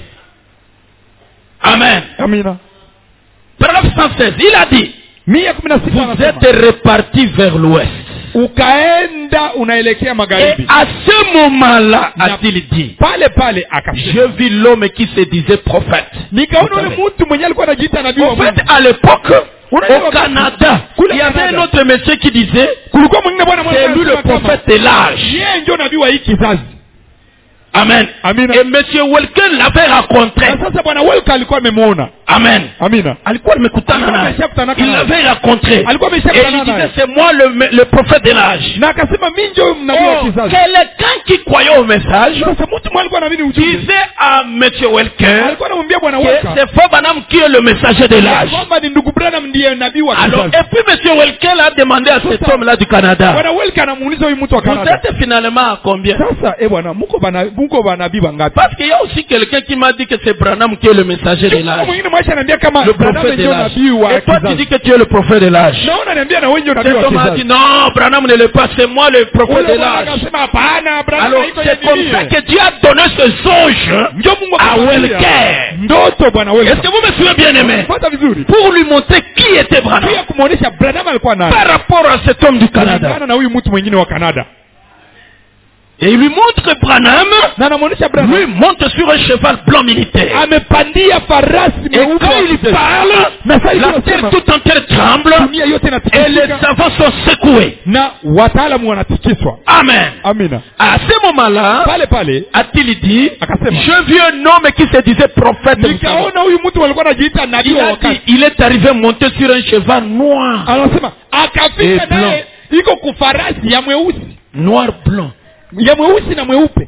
Amen. Amina. Paragraphe 116, il a dit, 116 vous anasema êtes repartis vers l'ouest. ukaenda unaelekea Et magharibi. à ce moment-là, a-t-il dit, Pale pale akasema, je vis l'homme qui se disait prophète. nikaona ule mtu mwenye alikuwa anajiita nabii wa En fait, Mungu. à l'époque, Unajua au Canada, kule il y avait Canada, un autre monsieur qui disait, kulikuwa mwingine bwana mmoja c'est lui le anasema kama, prophète de l'âge. yeye ndio nabii wa hii kizazi. Amen. Amina. Et monsieur Welken l'avait rencontré. Na sasa bwana Welka alikuwa amemuona. Amen. Amina. Alikuwa amekutana naye. Il l'avait rencontré. Alikuwa Et il ameshakutana disait, naye. c'est moi le prophète de l'âge. Na akasema mimi ndio nabii wa Oh, kizazi. quelqu'un qui croyait au message Sasa mtu mmoja alikuwa anaamini ujumbe. disait à monsieur Welken Alikuwa anamwambia bwana que Welka c'est Frère Branham qui est le messager de l'âge. kwamba ni ndugu Branham ndiye nabii wa Alors, kizazi. et puis monsieur Welken a demandé à cet homme-là du Canada, Bwana Welka anamuuliza huyu mtu wa vous Canada. êtes finalement à combien? Sasa bwana muko banabii wangapi? Parce qu'il y a aussi quelqu'un qui m'a dit que c'est Branham qui est le messager de l'âge. Mwingine mwacha ananiambia kama Le Branham prophète de ndio l'âge. nabii wa Et toi tu kizazi. dis que tu es le prophète de l'âge. Naona ananiambia na wewe ndio nabii Cet wa homme a dit kizazi. non, Branham ne l'est pas, c'est moi le prophète Ule de bwana l'âge. akasema hapana, Branham Alors haiko c'est comme yeye. ça que Dieu a donné ce songe Ndio Mungu à akamwambia. Welken. Ndoto bwana Welka. Est-ce que vous me suivez bien aimé? Fuata vizuri. Pour lui montrer qui était Branham Pia kumuonesha Branham alikuwa nani. par rapport à cet homme du Canada. Kulingana na huyu mtu mwingine wa Canada. Et il lui montre Branham, Na anamuonesha Branham. lui monte sur un cheval blanc militaire. Amepandia farasi Et mweupe quand wa il kijeshi. parle, Na sasa hivi la anasema, terre tout entière tremble dunia yote et les inatikisika savants sont secoués. na wataalamu wanatikiswa. Amen. Amina. À ce moment-là, Pale pale a-t-il dit, akasema, je vis un homme qui se disait prophète. vous savez. nikaona huyu mtu alikuwa anajiita nabii Il wa a dit, wakati. il est arrivé monté sur un cheval noir. Anasema akafika Et blanc. naye iko kufarasi ya mweusi, Noir blanc. ya mweusi na mweupe.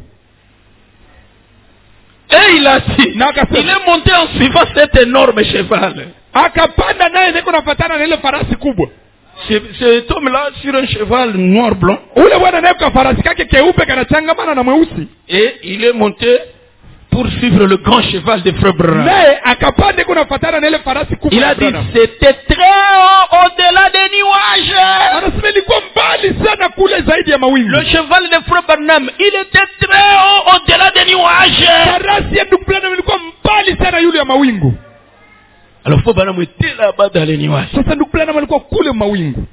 Et il a dit, Na akasema, il est monté en suivant cet énorme cheval. akapanda naye niko nafatana na ile farasi kubwa. Cet homme-là sur un cheval noir blanc. Ule bwana naye kwa farasi kake keupe kanachangamana na mweusi. Et il est monté pour suivre le grand cheval de Frère Branham. Naye akapanda niko nafatana na ile farasi kubwa. Il a ya dit, Branham. c'était très haut au-delà des nuages. Anasema ilikuwa mbali sana kule zaidi ya mawingu. Le cheval de Frère Branham, il était très haut au-delà des nuages. Farasi ya ndugu Branham ilikuwa mbali sana yule ya mawingu. Alors Frère Branham était là-bas dans les nuages. Sasa ndugu Branham alikuwa kule mawingu.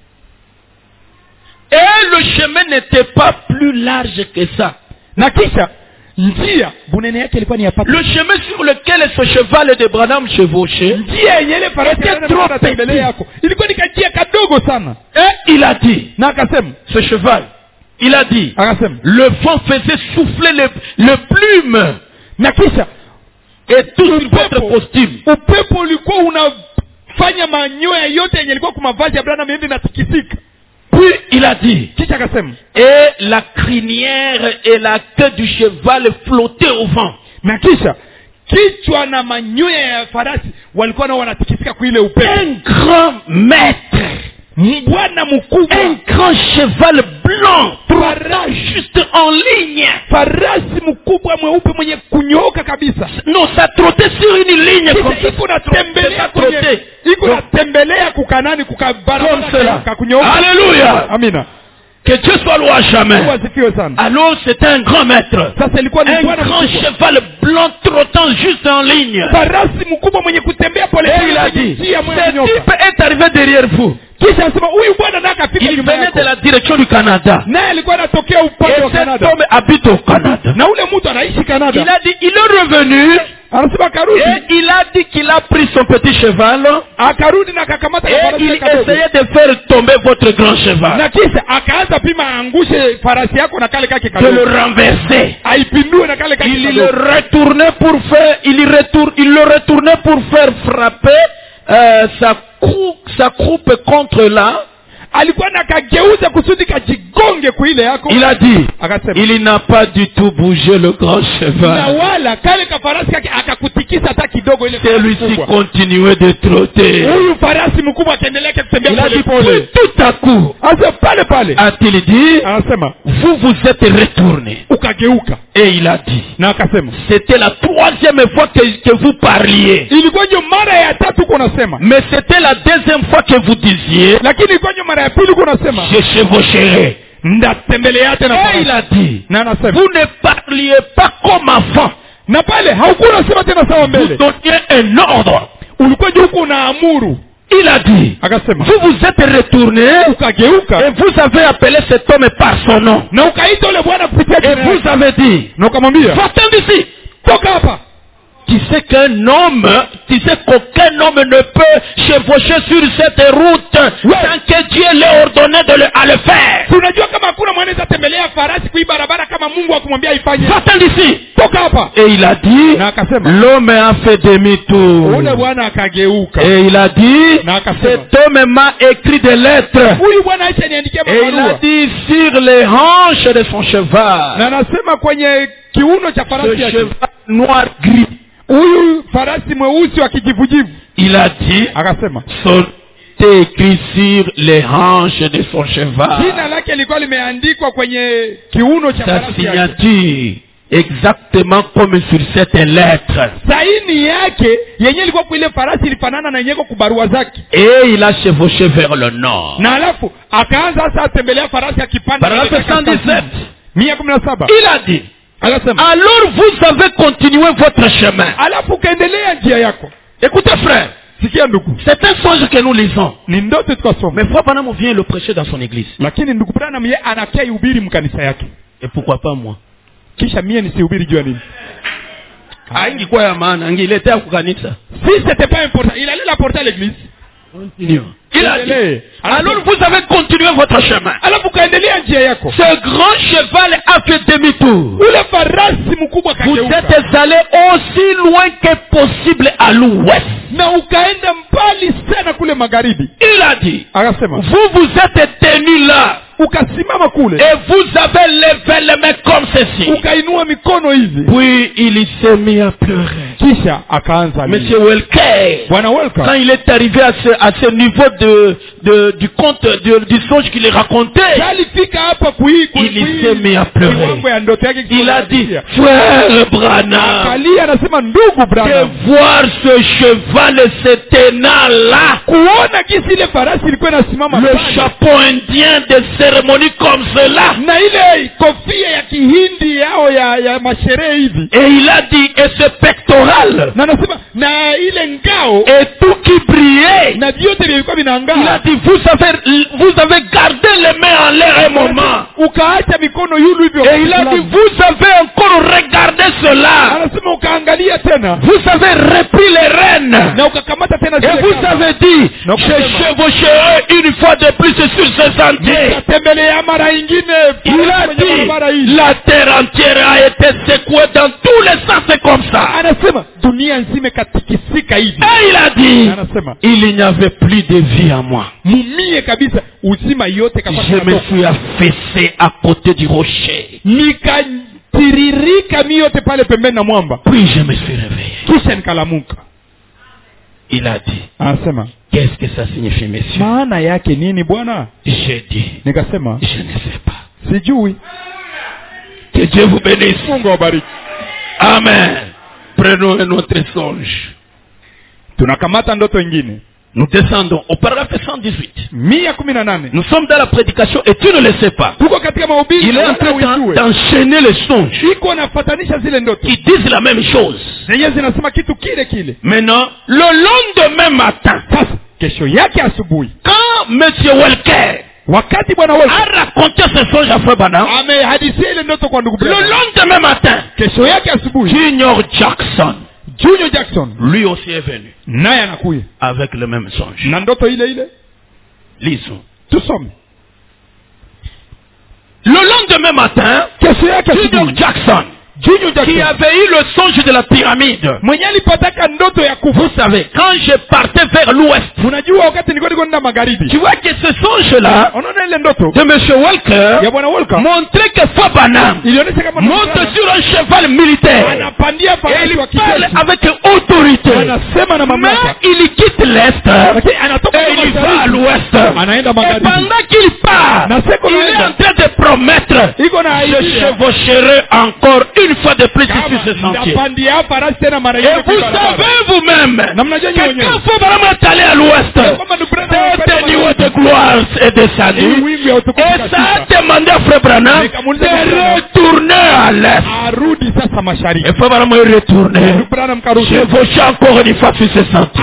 Et le chemin n'était pas plus large que ça. Na kisha njia bunene yake ilikuwa ni yapata. Le chemin sur lequel ce cheval de Branham chevauchait Njia yenye ile farasi était ya trop Branham mbele petit. yako ilikuwa ni kajia kadogo sana. Et il a dit, Na akasema, ce cheval, il a dit, akasema, le vent faisait souffler le plume na kisha et tout sur votre costume. upepo ulikuwa unafanya manyoya yote yenye ilikuwa kwa mavazi ya Branham hivi natikisika. Puis il a dit, Kisha akasema, et la crinière et la queue du cheval flottaient au vent. na kisha kichwa na manyoya ya farasi walikuwa nao wanatikisika kwa ile upepo. Un grand maître, Bwana mkubwa, un grand cheval blanc, farasi, juste en ligne. farasi mkubwa mweupe mwenye kunyooka kabisa. Non, ça trottait sur une ligne comme Kisha ça. iko natembelea Ça kwenye, trottait. iko natembelea kuka Kanani comme cela. kukakunyooka. Alléluia. Amina. Que Dieu soit loué à jamais. Wasifiwe sana. Alors c'était un grand maître. Sasa ilikuwa ni Un bwana grand mkubwa. cheval blanc trottant juste en ligne. Farasi mkubwa mwenye kutembea pole Et pole. il a dit, Njia moja ce kunyoka. type est arrivé derrière vous. Kisha anasema huyu bwana ndiye akafika Il nyuma venait yako. de la direction du Canada. Naye alikuwa anatokea upande Et wa cet Canada. homme habite au Canada. Na ule mtu anaishi Canada. Il a dit, il est revenu. Anasema karudi. Et il a dit qu'il a pris son petit cheval. Akarudi na akakamata Et farasi il yake kadogo. essayait de faire tomber votre grand cheval. Na kisha akaanza pima angushe farasi yako na kale kake De le kadogo. renverser. Aipindue na kale kake Il kadogo. le retournait pour faire, il le retournait pour faire frapper sa croupe contre là. Alikuwa na kageuza kusudi kajigonge kuile yako. Il a dit, Akasema, il n'a pas du tout bougé le grand na cheval. wala kale ka farasi kake akakutikisa hata kidogo ile farasi Celui-ci mkubwa. continuait de trotter. Huyu farasi mkubwa akaendelea kutembea Il a dit, pole pole. tout à coup, Asa pale pale. a-t-il dit, Anasema vous vous êtes retourné. ukageuka. Et il a dit, Na akasema c'était la troisième fois que vous parliez. ilikuwa ndio mara ya tatu kunasema. Mais c'était la deuxième fois que vous disiez, Lakini ilikuwa ndio mara ya pili kunasema. je chevaucherai. Ndatembelea tena Et il a dit, na anasema vous ne parliez pas comme avant. na pale haukuwa unasema tena sawa Vous mbele. donniez un ordre. Ulikuwa ndio uko unaamuru. Il a dit, Akasema vous vous êtes retourné et ukageuka vous avez appelé cet homme par son nom. na ukaita ule bwana kupitia Et jina vous yake. avez dit, Na ukamwambia sortez d'ici. toka hapa. Tu sais qu'aucun homme ne peut chevaucher sur cette route sans que Dieu l'ait ordonné à le faire. Tunajua kama hakuna mwanaweza tembelea farasi kui barabara kama Mungu akumwambia ifanye. Sortez d'ici. Toka hapa. Et il a dit, Na akasema l'homme a fait demi-tour. ule bwana akageuka. Et il a dit, Na akasema cet homme m'a écrit des lettres. huyu bwana acha niandikie Et il a barua. dit sur les hanches de son Na cheval. anasema kwenye kiuno cha Ce farasi yake. cheval noir gris. Huyu farasi mweusi wa kijivujivu. Il a dit, Akasema c'était écrit sur les hanches de son cheval. jina lake lilikuwa limeandikwa kwenye kiuno cha Sa farasi yake. signature, exactement comme sur cette lettre. Saini yake yenye ilikuwa kwa ile farasi ilifanana na yenye kwa barua zake. Et il a chevauché vers le nord. Na alafu akaanza sasa atembelea farasi akipanda. Paragraphe 117. 117. Il a dit, Akasema alors vous avez continué votre chemin. alafu kaendelea njia yako. Écoutez frère, Sikia ndugu. c'est un songe que nous lisons. Ni ndoto tukasoma. Mais frère Branham vient le prêcher dans son église. Lakini ndugu Branham yeye anakia ihubiri mkanisa yake. Et pourquoi pas moi? Kisha mie nisihubiri juu ya nini? Haingekuwa ya maana, angeletea kukanisa. Si c'était pas important, il allait l'apporter à l'église. Il a dit, alors vous avez continué votre chemin. Alafu kaendelea njia yako. Ce grand cheval a fait demi-tour. Ule farasi mkubwa Vous kageuka. êtes allé aussi loin que possible à l'ouest. Na ukaenda mbali sana kule magharibi. Il a dit, Akasema vous vous êtes tenu là ukasimama kule. et vous avez levé les mains comme ceci. Ukainua mikono hivi. Puis il s'est mis à pleurer. Kisha akaanza Monsieur Welker, Bwana quand welcome. il est arrivé à ce niveau du conte, du songe qu'il racontait, Alifika hapa il s'est mis à pleurer. kiwango ya ndoto yake. Il a dit, frère Branham, Kalia anasema ndugu de Branham. voir ce cheval se tenant là, Kuona kisi ile farasi ilikuwa inasimama le pale. chapeau indien de cérémonie comme cela. Na ile kofia ya kihindi yao ya masherehe hivi. Et il a dit, et ce pectoral, Na anasema na ile ngao et tout qui brillait. na vyote vilikuwa Il a vinangaa. dit, vous avez gardé les mains en l'air un moment. Ukaacha mikono yulu hivyo. Et il a dit, vous avez encore regardé cela. Anasema ukaangalia tena. Vous avez repris les rênes. Na ukakamata tena Et zile vous kamba. avez dit, Donc, je chevaucherai une fois de plus sur ce sentier. Utatembelea mara ingine. Il a kwenye barabara hii. dit, la terre entière a été secouée dans tous les sens, c'est comme ça. Anasema dunia nzima ikatikisika hivi. Et il a dit, Anasema il n'y avait plus de vie à moi. mumie kabisa uzima yote kapata Je me natoka. suis affaissé à côté du rocher. Nikatiririka mi yote pale pembeni na mwamba. Puis je me suis réveillé. Kisha nikalamuka. Il a dit, Anasema qu'est-ce que ça signifie, messieurs? maana yake nini bwana? J'ai dit, Nikasema je ne sais pas. sijui. Que Dieu vous bénisse. Mungu awabariki. Amen. Prenons un autre songe. Tunakamata ndoto nyingine. Nous descendons au paragraphe 118. 118. Nous sommes dans la prédication et tu ne le sais pas. Il est en train d'enchaîner les songes qui disent la même chose. Maintenant, le lendemain matin, quand M. Welker a raconté ce songe à Frère Branham, le lendemain matin, Junior Jackson, lui aussi est venu avec le même songe. Lisons. Le lendemain matin, Junior Jackson, qui avait eu le songe de la pyramide. Vous savez, quand je partais vers l'ouest, tu vois que ce songe-là de M. Welker montrait que Frère Branham monte sur un cheval militaire et il parle avec autorité. Mais il quitte l'est et il va à l'ouest. Et pendant qu'il part, il est en train de promettre: je chevaucherai encore une fois de plus sur ce sentier. Et vous savez vous-même que quand Frère Branham est allé à l'ouest, cet niveau de gloire est descendu et ça a demandé à Frère Branham de retourner à l'est. Et Frère Branham est retourné, chevauché encore une fois sur ce sentier.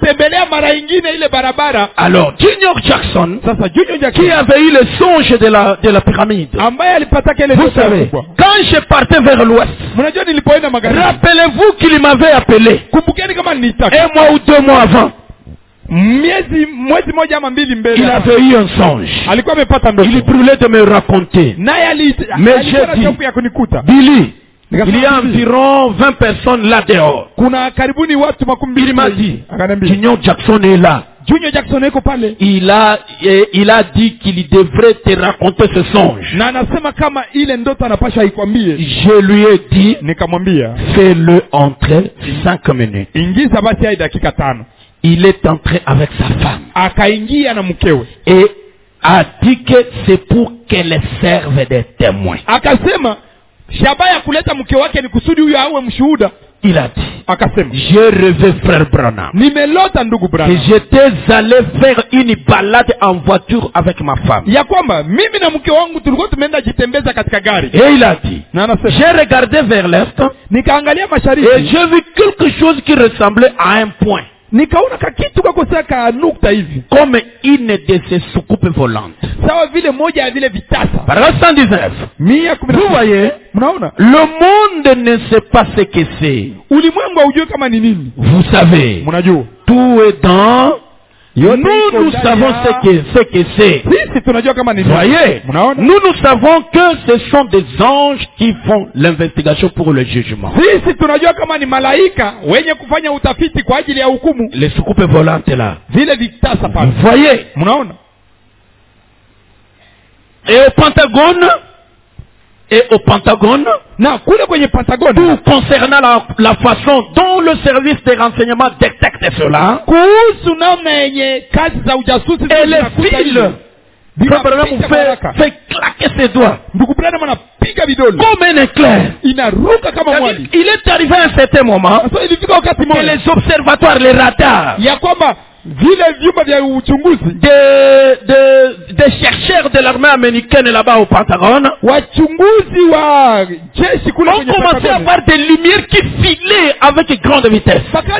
Alors Junior Jackson, qui avait eu le songe de la pyramide, vous savez, quand je partais vers l'ouest, rappelez-vous qu'il m'avait appelé 1 mois ou 2 mois avant. Il avait eu un songe. Il brûlait de me raconter. Mais j'ai dit: Billy, il y a environ 20 personnes là dehors. Il m'a dit: Junior Jackson est là. Il a dit qu'il devrait te raconter ce songe. Je lui ai dit: fais-le entrer 5 minutes. Il est entré avec sa femme et a dit que c'est pour qu'elle serve de témoin. Il a dit: j'ai rêvé Frère Branham que j'étais allé faire une balade en voiture avec ma femme. Et il a dit: j'ai regardé vers l'est et j'ai vu quelque chose qui ressemblait à un point, comme une de ces soucoupes volantes. Paragraphe 119. Vous voyez, le monde ne sait pas ce que c'est. Vous savez, tout est dans... Nous savons ce que c'est. Voyez, nous savons que ce sont des anges qui font l'investigation pour le jugement. Les soucoupes volantes là. Voyez. Et au Pentagone, tout concernant la façon dont le service de renseignement détecte cela, et les fils, fait claquer ses doigts comme un éclair. Il est arrivé à un certain moment que les observatoires, les radars des chercheurs de l'armée américaine là-bas au Pentagone ont commencé à voir des lumières qui filaient avec grande vitesse.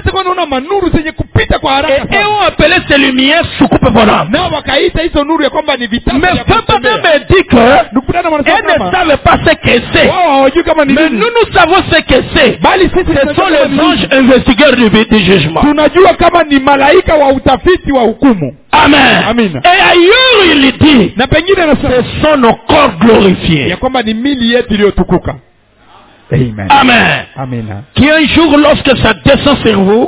Et ont appelé ces lumières soucoupes volantes. Mais Papa me dit qu'elles ne savent pas ce que c'est. Mais nous savons ce que c'est. Ce sont les anges investigateurs du jugement. Amen. Et ailleurs il dit: ce sont nos corps glorifiés. Amen. Qui un jour, lorsque ça descend sur vous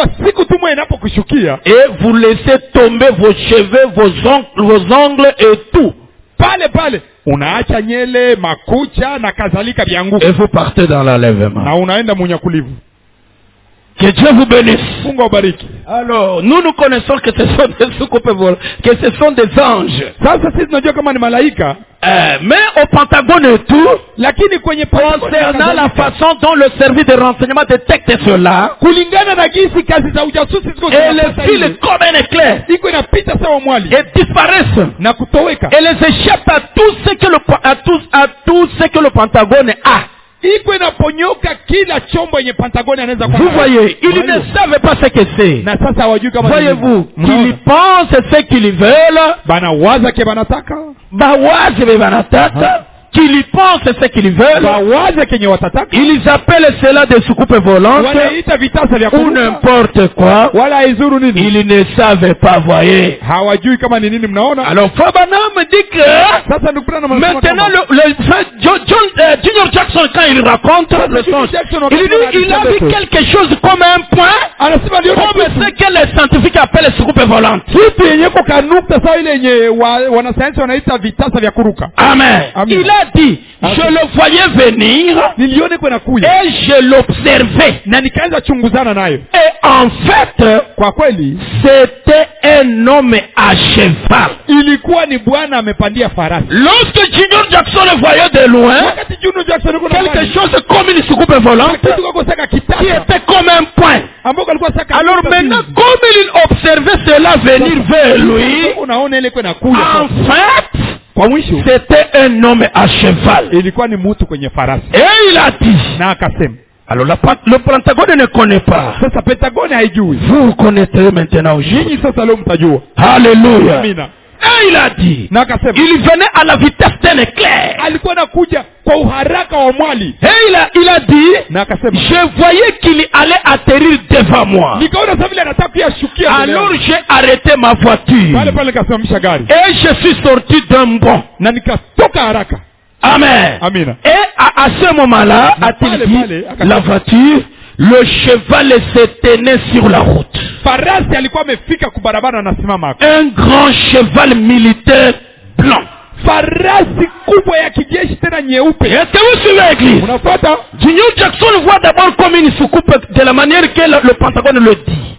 et vous laissez tomber vos cheveux, vos ongles et tout, et vous partez dans l'enlèvement. Que Dieu vous bénisse. Mungu awabariki. Alors, nous connaissons que ce sont des soucoupes volantes, que ce sont des anges. Sasa sisi tunajua kama ni malaika. Mais au Pentagone et tout, Lakini kwenye concernant la façon dont le service de renseignement détecte cela, kulingana na jinsi kazi za ujasusi ziko elles filent comme un éclair iko inapita sawa mwali et disparaissent. na kutoweka. Elles échappent à tout ce que le Pentagone a. Iko inaponyoka kila chombo yenye Pentagone anaweza kuwa. Vous voyez, ils ne savent pas ce que c'est. Na sasa hawajui kama Voyez-vous, qu'ils pensent ce qu'ils veulent. Banawaza ke banataka. Bawazi bebanataka. Qu'ils pensent ce qu'ils veulent. Bawaza kenye watataka. Ils appellent cela des soucoupes volantes. Wanaita vitasa vya Ou n'importe quoi. Wala izuru nini. Ils ne savent pas, voyez. Hawajui kama ni nini mnaona. Alors, Frère Branham me dit que sasa ndukurana maintenant Junior Jackson, quand il raconte le songe, il a vu quelque chose comme un point, comme ce que les scientifiques appellent soucoupes volantes. Kitu yenye kukanukta sawa ile yenye wanasayansi wanaita vitasa vya kuruka. Amen. Il a dit, je le voyais venir nilione kwenda kuya et je l'observais. Na nikaanza chunguzana nayo. Et en fait, kwa kweli, c'était un homme à cheval. Ilikuwa ni bwana amepandia farasi. Lorsque Junior Jackson le voyait de loin, quelque chose comme une soucoupe volante qui était comme un point. Alors maintenant, comme il observait cela venir vers lui, en fait, c'était un homme à cheval. Et il a dit, alors le Pentagone ne connaît pas. Vous connaîtrez maintenant aujourd'hui. Alléluia. Et il a dit, il venait à la vitesse d'un éclair. Et il a dit, je voyais qu'il allait atterrir devant moi. Alors j'ai arrêté ma voiture. Et je suis sorti d'un bond. Amen. Et à ce moment-là, a-t-il dit, la voiture, le cheval se tenait sur la route. Un grand cheval militaire blanc. Est-ce que vous suivez l'église? Junior Jackson voit d'abord comme une soucoupe de la manière que le Pentagone le dit.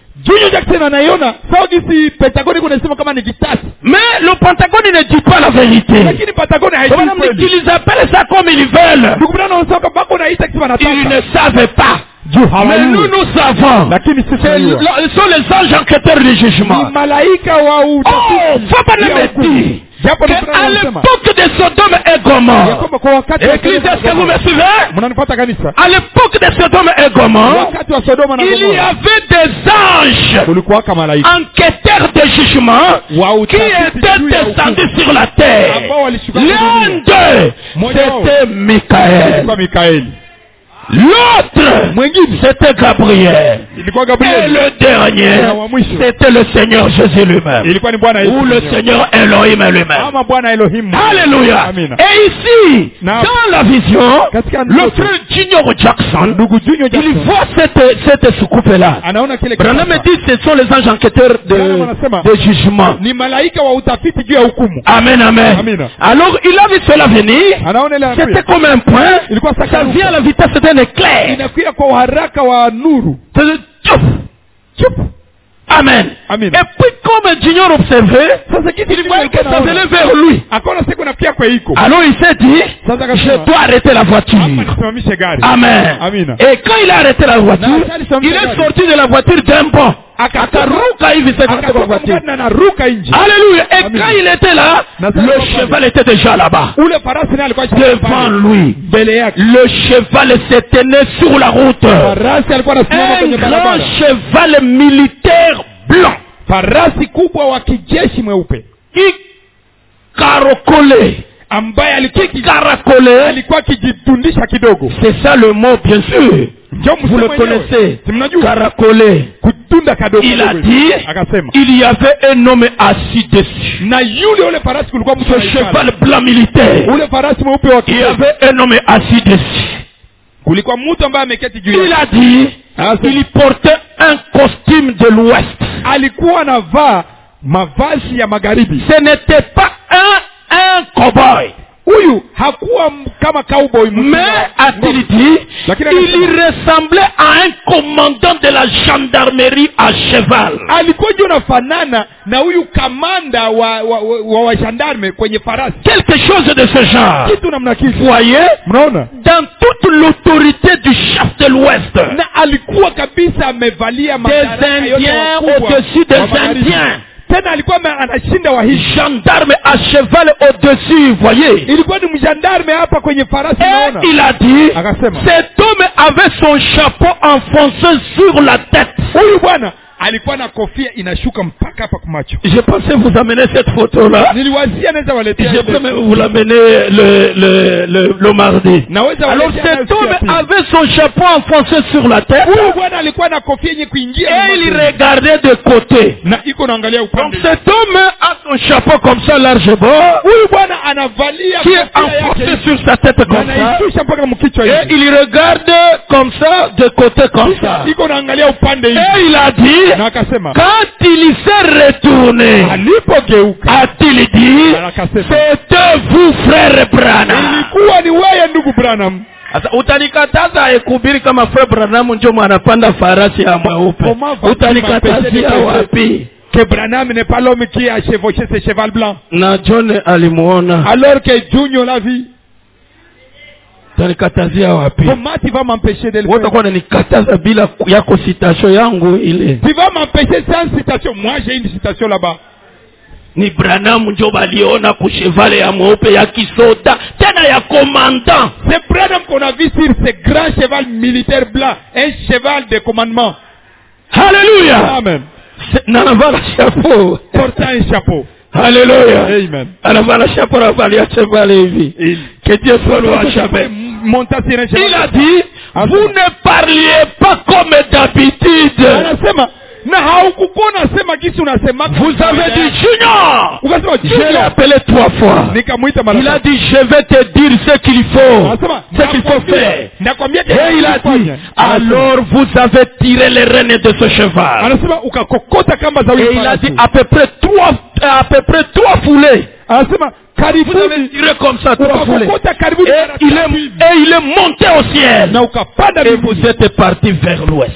Mais le Pentagone ne dit pas la vérité. Ils appellent ça comme ils veulent. Ils ne savent pas. Mais nous savons. Ce sont les anges enquêteurs du jugement. Oh, faut pas le dire. À l'époque de Sodome et Gomorrhe, Église, est-ce que vous me suivez? À l'époque de Sodome et Gomorrhe, il y avait des anges enquêteurs de jugement qui étaient descendus sur la terre. L'un d'eux, c'était Michael. L'autre, c'était Gabriel. Et le dernier, c'était le Seigneur Jésus lui-même. Ou le Seigneur Elohim lui-même. Alléluia. Et ici, dans la vision, le frère Junior Jackson, il voit cette soucoupe-là. Branham me dit ce sont les anges enquêteurs de jugement. Amen, amen. Alors, il a vu cela venir. C'était comme un point. Ça vient à la vitesse d'un éclair. Amen. Et puis comme Junior observait, il voyait que ça venait vers lui. Alors il s'est dit, je dois arrêter la voiture. Amen. Et quand il a arrêté la voiture, il est sorti de la voiture d'un bond. Alléluia. Et quand il était là, le cheval était déjà là-bas. Devant lui. Le cheval se tenait sur la route. Un grand cheval militaire blanc. Qui caracolait. C'est ça le mot, bien sûr. Vous le connaissez. Caracoler. Il a dit, il y avait un homme assis dessus. Ce cheval blanc militaire. Il y avait un homme assis dessus. Il a dit, il portait un costume de l'Ouest. Ce n'était pas un cowboy. huyu hakuwa kama cowboy. Mais a-t-il dit, il ressemblait à un commandant de la gendarmerie à cheval. Alikuwa anafanana na huyu kamanda wa gendarme kwenye farasi. Quelque chose de ce genre. Kitu namna kitu. Voyez, mnaona? Dans toute l'autorité du chef de l'Ouest. Na alikuwa kabisa amevalia madaraka Indiens au-dessus des Indiens. Tena alikuwa anashinda wa hivi. Gendarme à cheval au-dessus, voyez. Ilikuwa ni mgendarme hapa kwenye farasi, naona. Il a dit, cet homme avait son chapeau enfoncé sur la tête. Huyu bwana alikuwa na kofia inashuka mpaka hapa kumacho. Je pensais vous amener cette photo là. Niliwazia naweza waletea. Je peux vous l'amener le mardi. Alors cet homme avait son chapeau enfoncé sur la tête. Huyu bwana alikuwa na kofia yenye kuingia. Et il regardait de côté. Na iko naangalia upande. Donc cet homme a son chapeau comme ça large bord. Huyu bwana anavalia qui est enfoncé sur sa tête comme ça. Et il regarde comme ça de côté comme ça. Iko naangalia upande hivi. Et il a dit, quand il s'est retourné, a-t-il dit, c'était vous frère Branham. Sasa utanikataza kuhubiri kama frère Branham ndio anapanda farasi ya mweupe. Utanikatazia wapi? Que Branham n'est pas l'homme qui a chevauché ce cheval blanc. Na John alimuona. Alors que Junior l'a vu. Tanikatazia wapi? Comment tu vas m'empêcher de le faire? Wote kwa nikataza bila yako citation yangu ile. Tu vas m'empêcher sans citation. Moi j'ai une citation là-bas. Ni Branham ndio baliona ku cheval ya mweupe ya kisoda tena ya commandant. C'est Branham qu'on a vu sur ce grand cheval militaire blanc, un cheval de commandement. Alléluia. Amen. N'anavala chapeau. Portant un chapeau. Alléluia. Amen. Anavala chapeau avalia cheval hivi. Que Dieu soit loué jamais. Il a dit, vous ne parliez pas comme d'habitude. Vous avez dit Junior. Je l'ai appelé 3 fois. Il a dit, je vais te dire ce qu'il faut. Ce qu'il faut faire. Et il a dit, alors vous avez tiré les rênes de ce cheval. Et il a dit, à peu près 3 foulées. Vous avez tiré comme ça 3 foulées. Et il est monté au ciel. Et vous êtes parti vers l'ouest.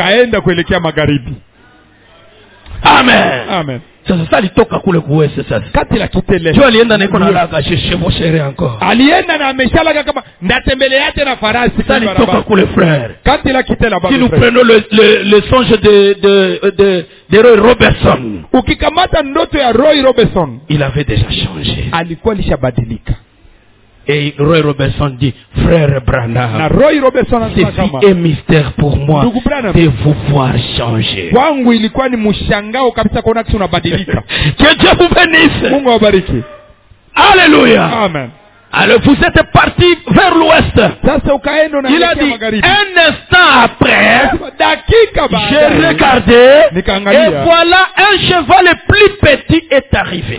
Amen. Amen. Sasa alitoka kule kuwese sasa. Kati la kitele. Jo alienda na iko na laga chevaucher encore. Alienda na ameshalaga kama ndatembelea tena farasi. Sasa alitoka kule frère. Kati la kitele baba. Si nous prenons le songe de Roy Robertson. Ukikamata ndoto ya Roy Robertson, il avait déjà changé. Alikuwa lishabadilika. Et Roy Robertson dit, frère Branham, na Roy Robertson c'est un mystère pour moi de vous voir changer. Kwangu ilikuwa ni mshangao kabisa kuona kitu unabadilika. Que Dieu vous bénisse. Mungu awabariki. Alléluia. Amen. Alors vous êtes parti vers l'ouest. Il a dit, un instant après, j'ai regardé et voilà un cheval plus petit est arrivé.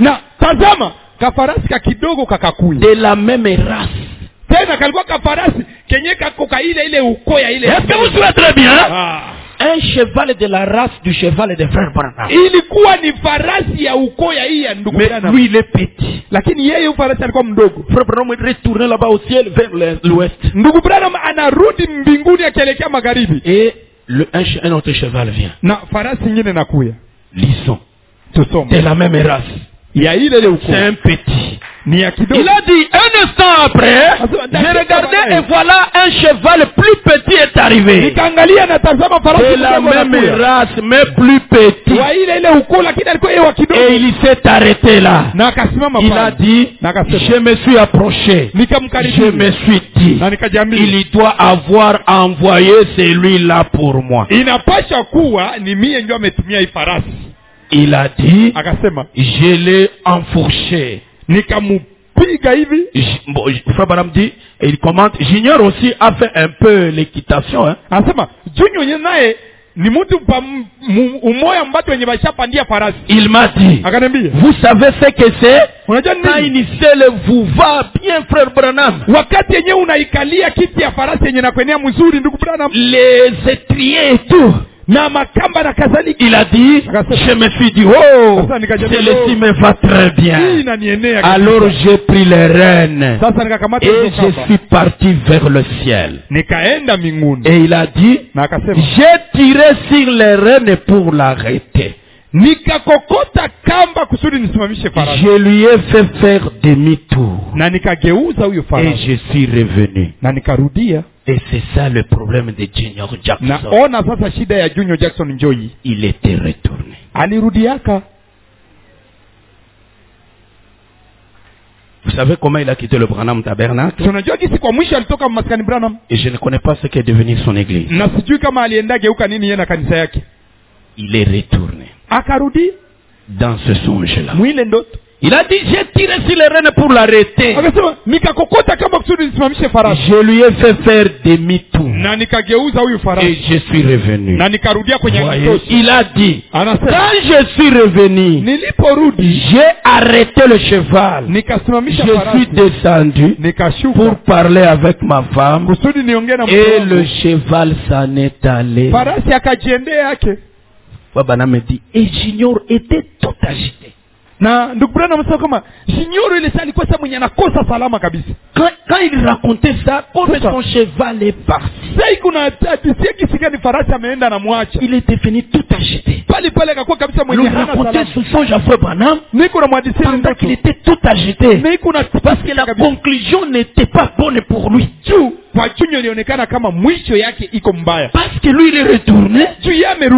De la même race. Est-ce que vous suivez très bien? Un cheval de la race du cheval de frère Branham. Mais lui il est petit. Frère Branham est retourné là-bas au ciel vers l'ouest. Et un autre cheval vient. Lisons. De la même race. C'est un petit. Il a dit, un instant après, j'ai regardé et voilà un cheval plus petit est arrivé. De la même race, mais plus petit. Et il s'est arrêté là. Il a dit, je me suis approché. Je me suis dit, il doit avoir envoyé celui-là pour moi. Il a dit, je l'ai enfourché. Frère Branham dit, et il commente, Junior aussi a fait un peu l'équitation. Hein? Il m'a dit, vous savez ce que c'est? Quand une selle vous va bien, frère Branham. Les étriers et tout. na makamba na kadhalika. Il a dit, je me suis dit, oh, celle-ci me va très bien. Alors j'ai pris les rênes et je suis parti vers le ciel. Et il a dit, j'ai tiré sur les rênes pour l'arrêter. Je lui ai fait faire demi-tour. Et je suis revenu. Et c'est ça le problème de Junior Jackson. Il était retourné. Vous savez comment il a quitté le Branham Tabernacle? Et je ne connais pas ce qu'est devenu son église. Il est retourné dans ce songe-là. Il a dit, j'ai tiré sur les rênes pour l'arrêter. Je lui ai fait faire demi-tour. Et je suis revenu. Voyez, il a dit, quand je suis revenu, j'ai arrêté le cheval. Je suis descendu pour parler avec ma femme. Et le cheval s'en est allé. Baba me dit, et Junior était tout agité. Na ndugu Branham anasema kama Junior ile sasa alikuwa mwenye anakosa salama kabisa. Quand il racontait ça, comme son cheval est parti. Sasa kuna tatisie kisikia ni farasi ameenda na mwacha. Il était fini tout agité. Pale akakuwa kabisa mwenye hana salama. Il racontait ce songe à Frère Branham. Niko na mwadisi pendant qu'il était tout agité. Parce que la conclusion n'était pas bonne pour lui. Kwa Junior ilionekana kama mwisho yake iko mbaya. Parce que lui il est retourné.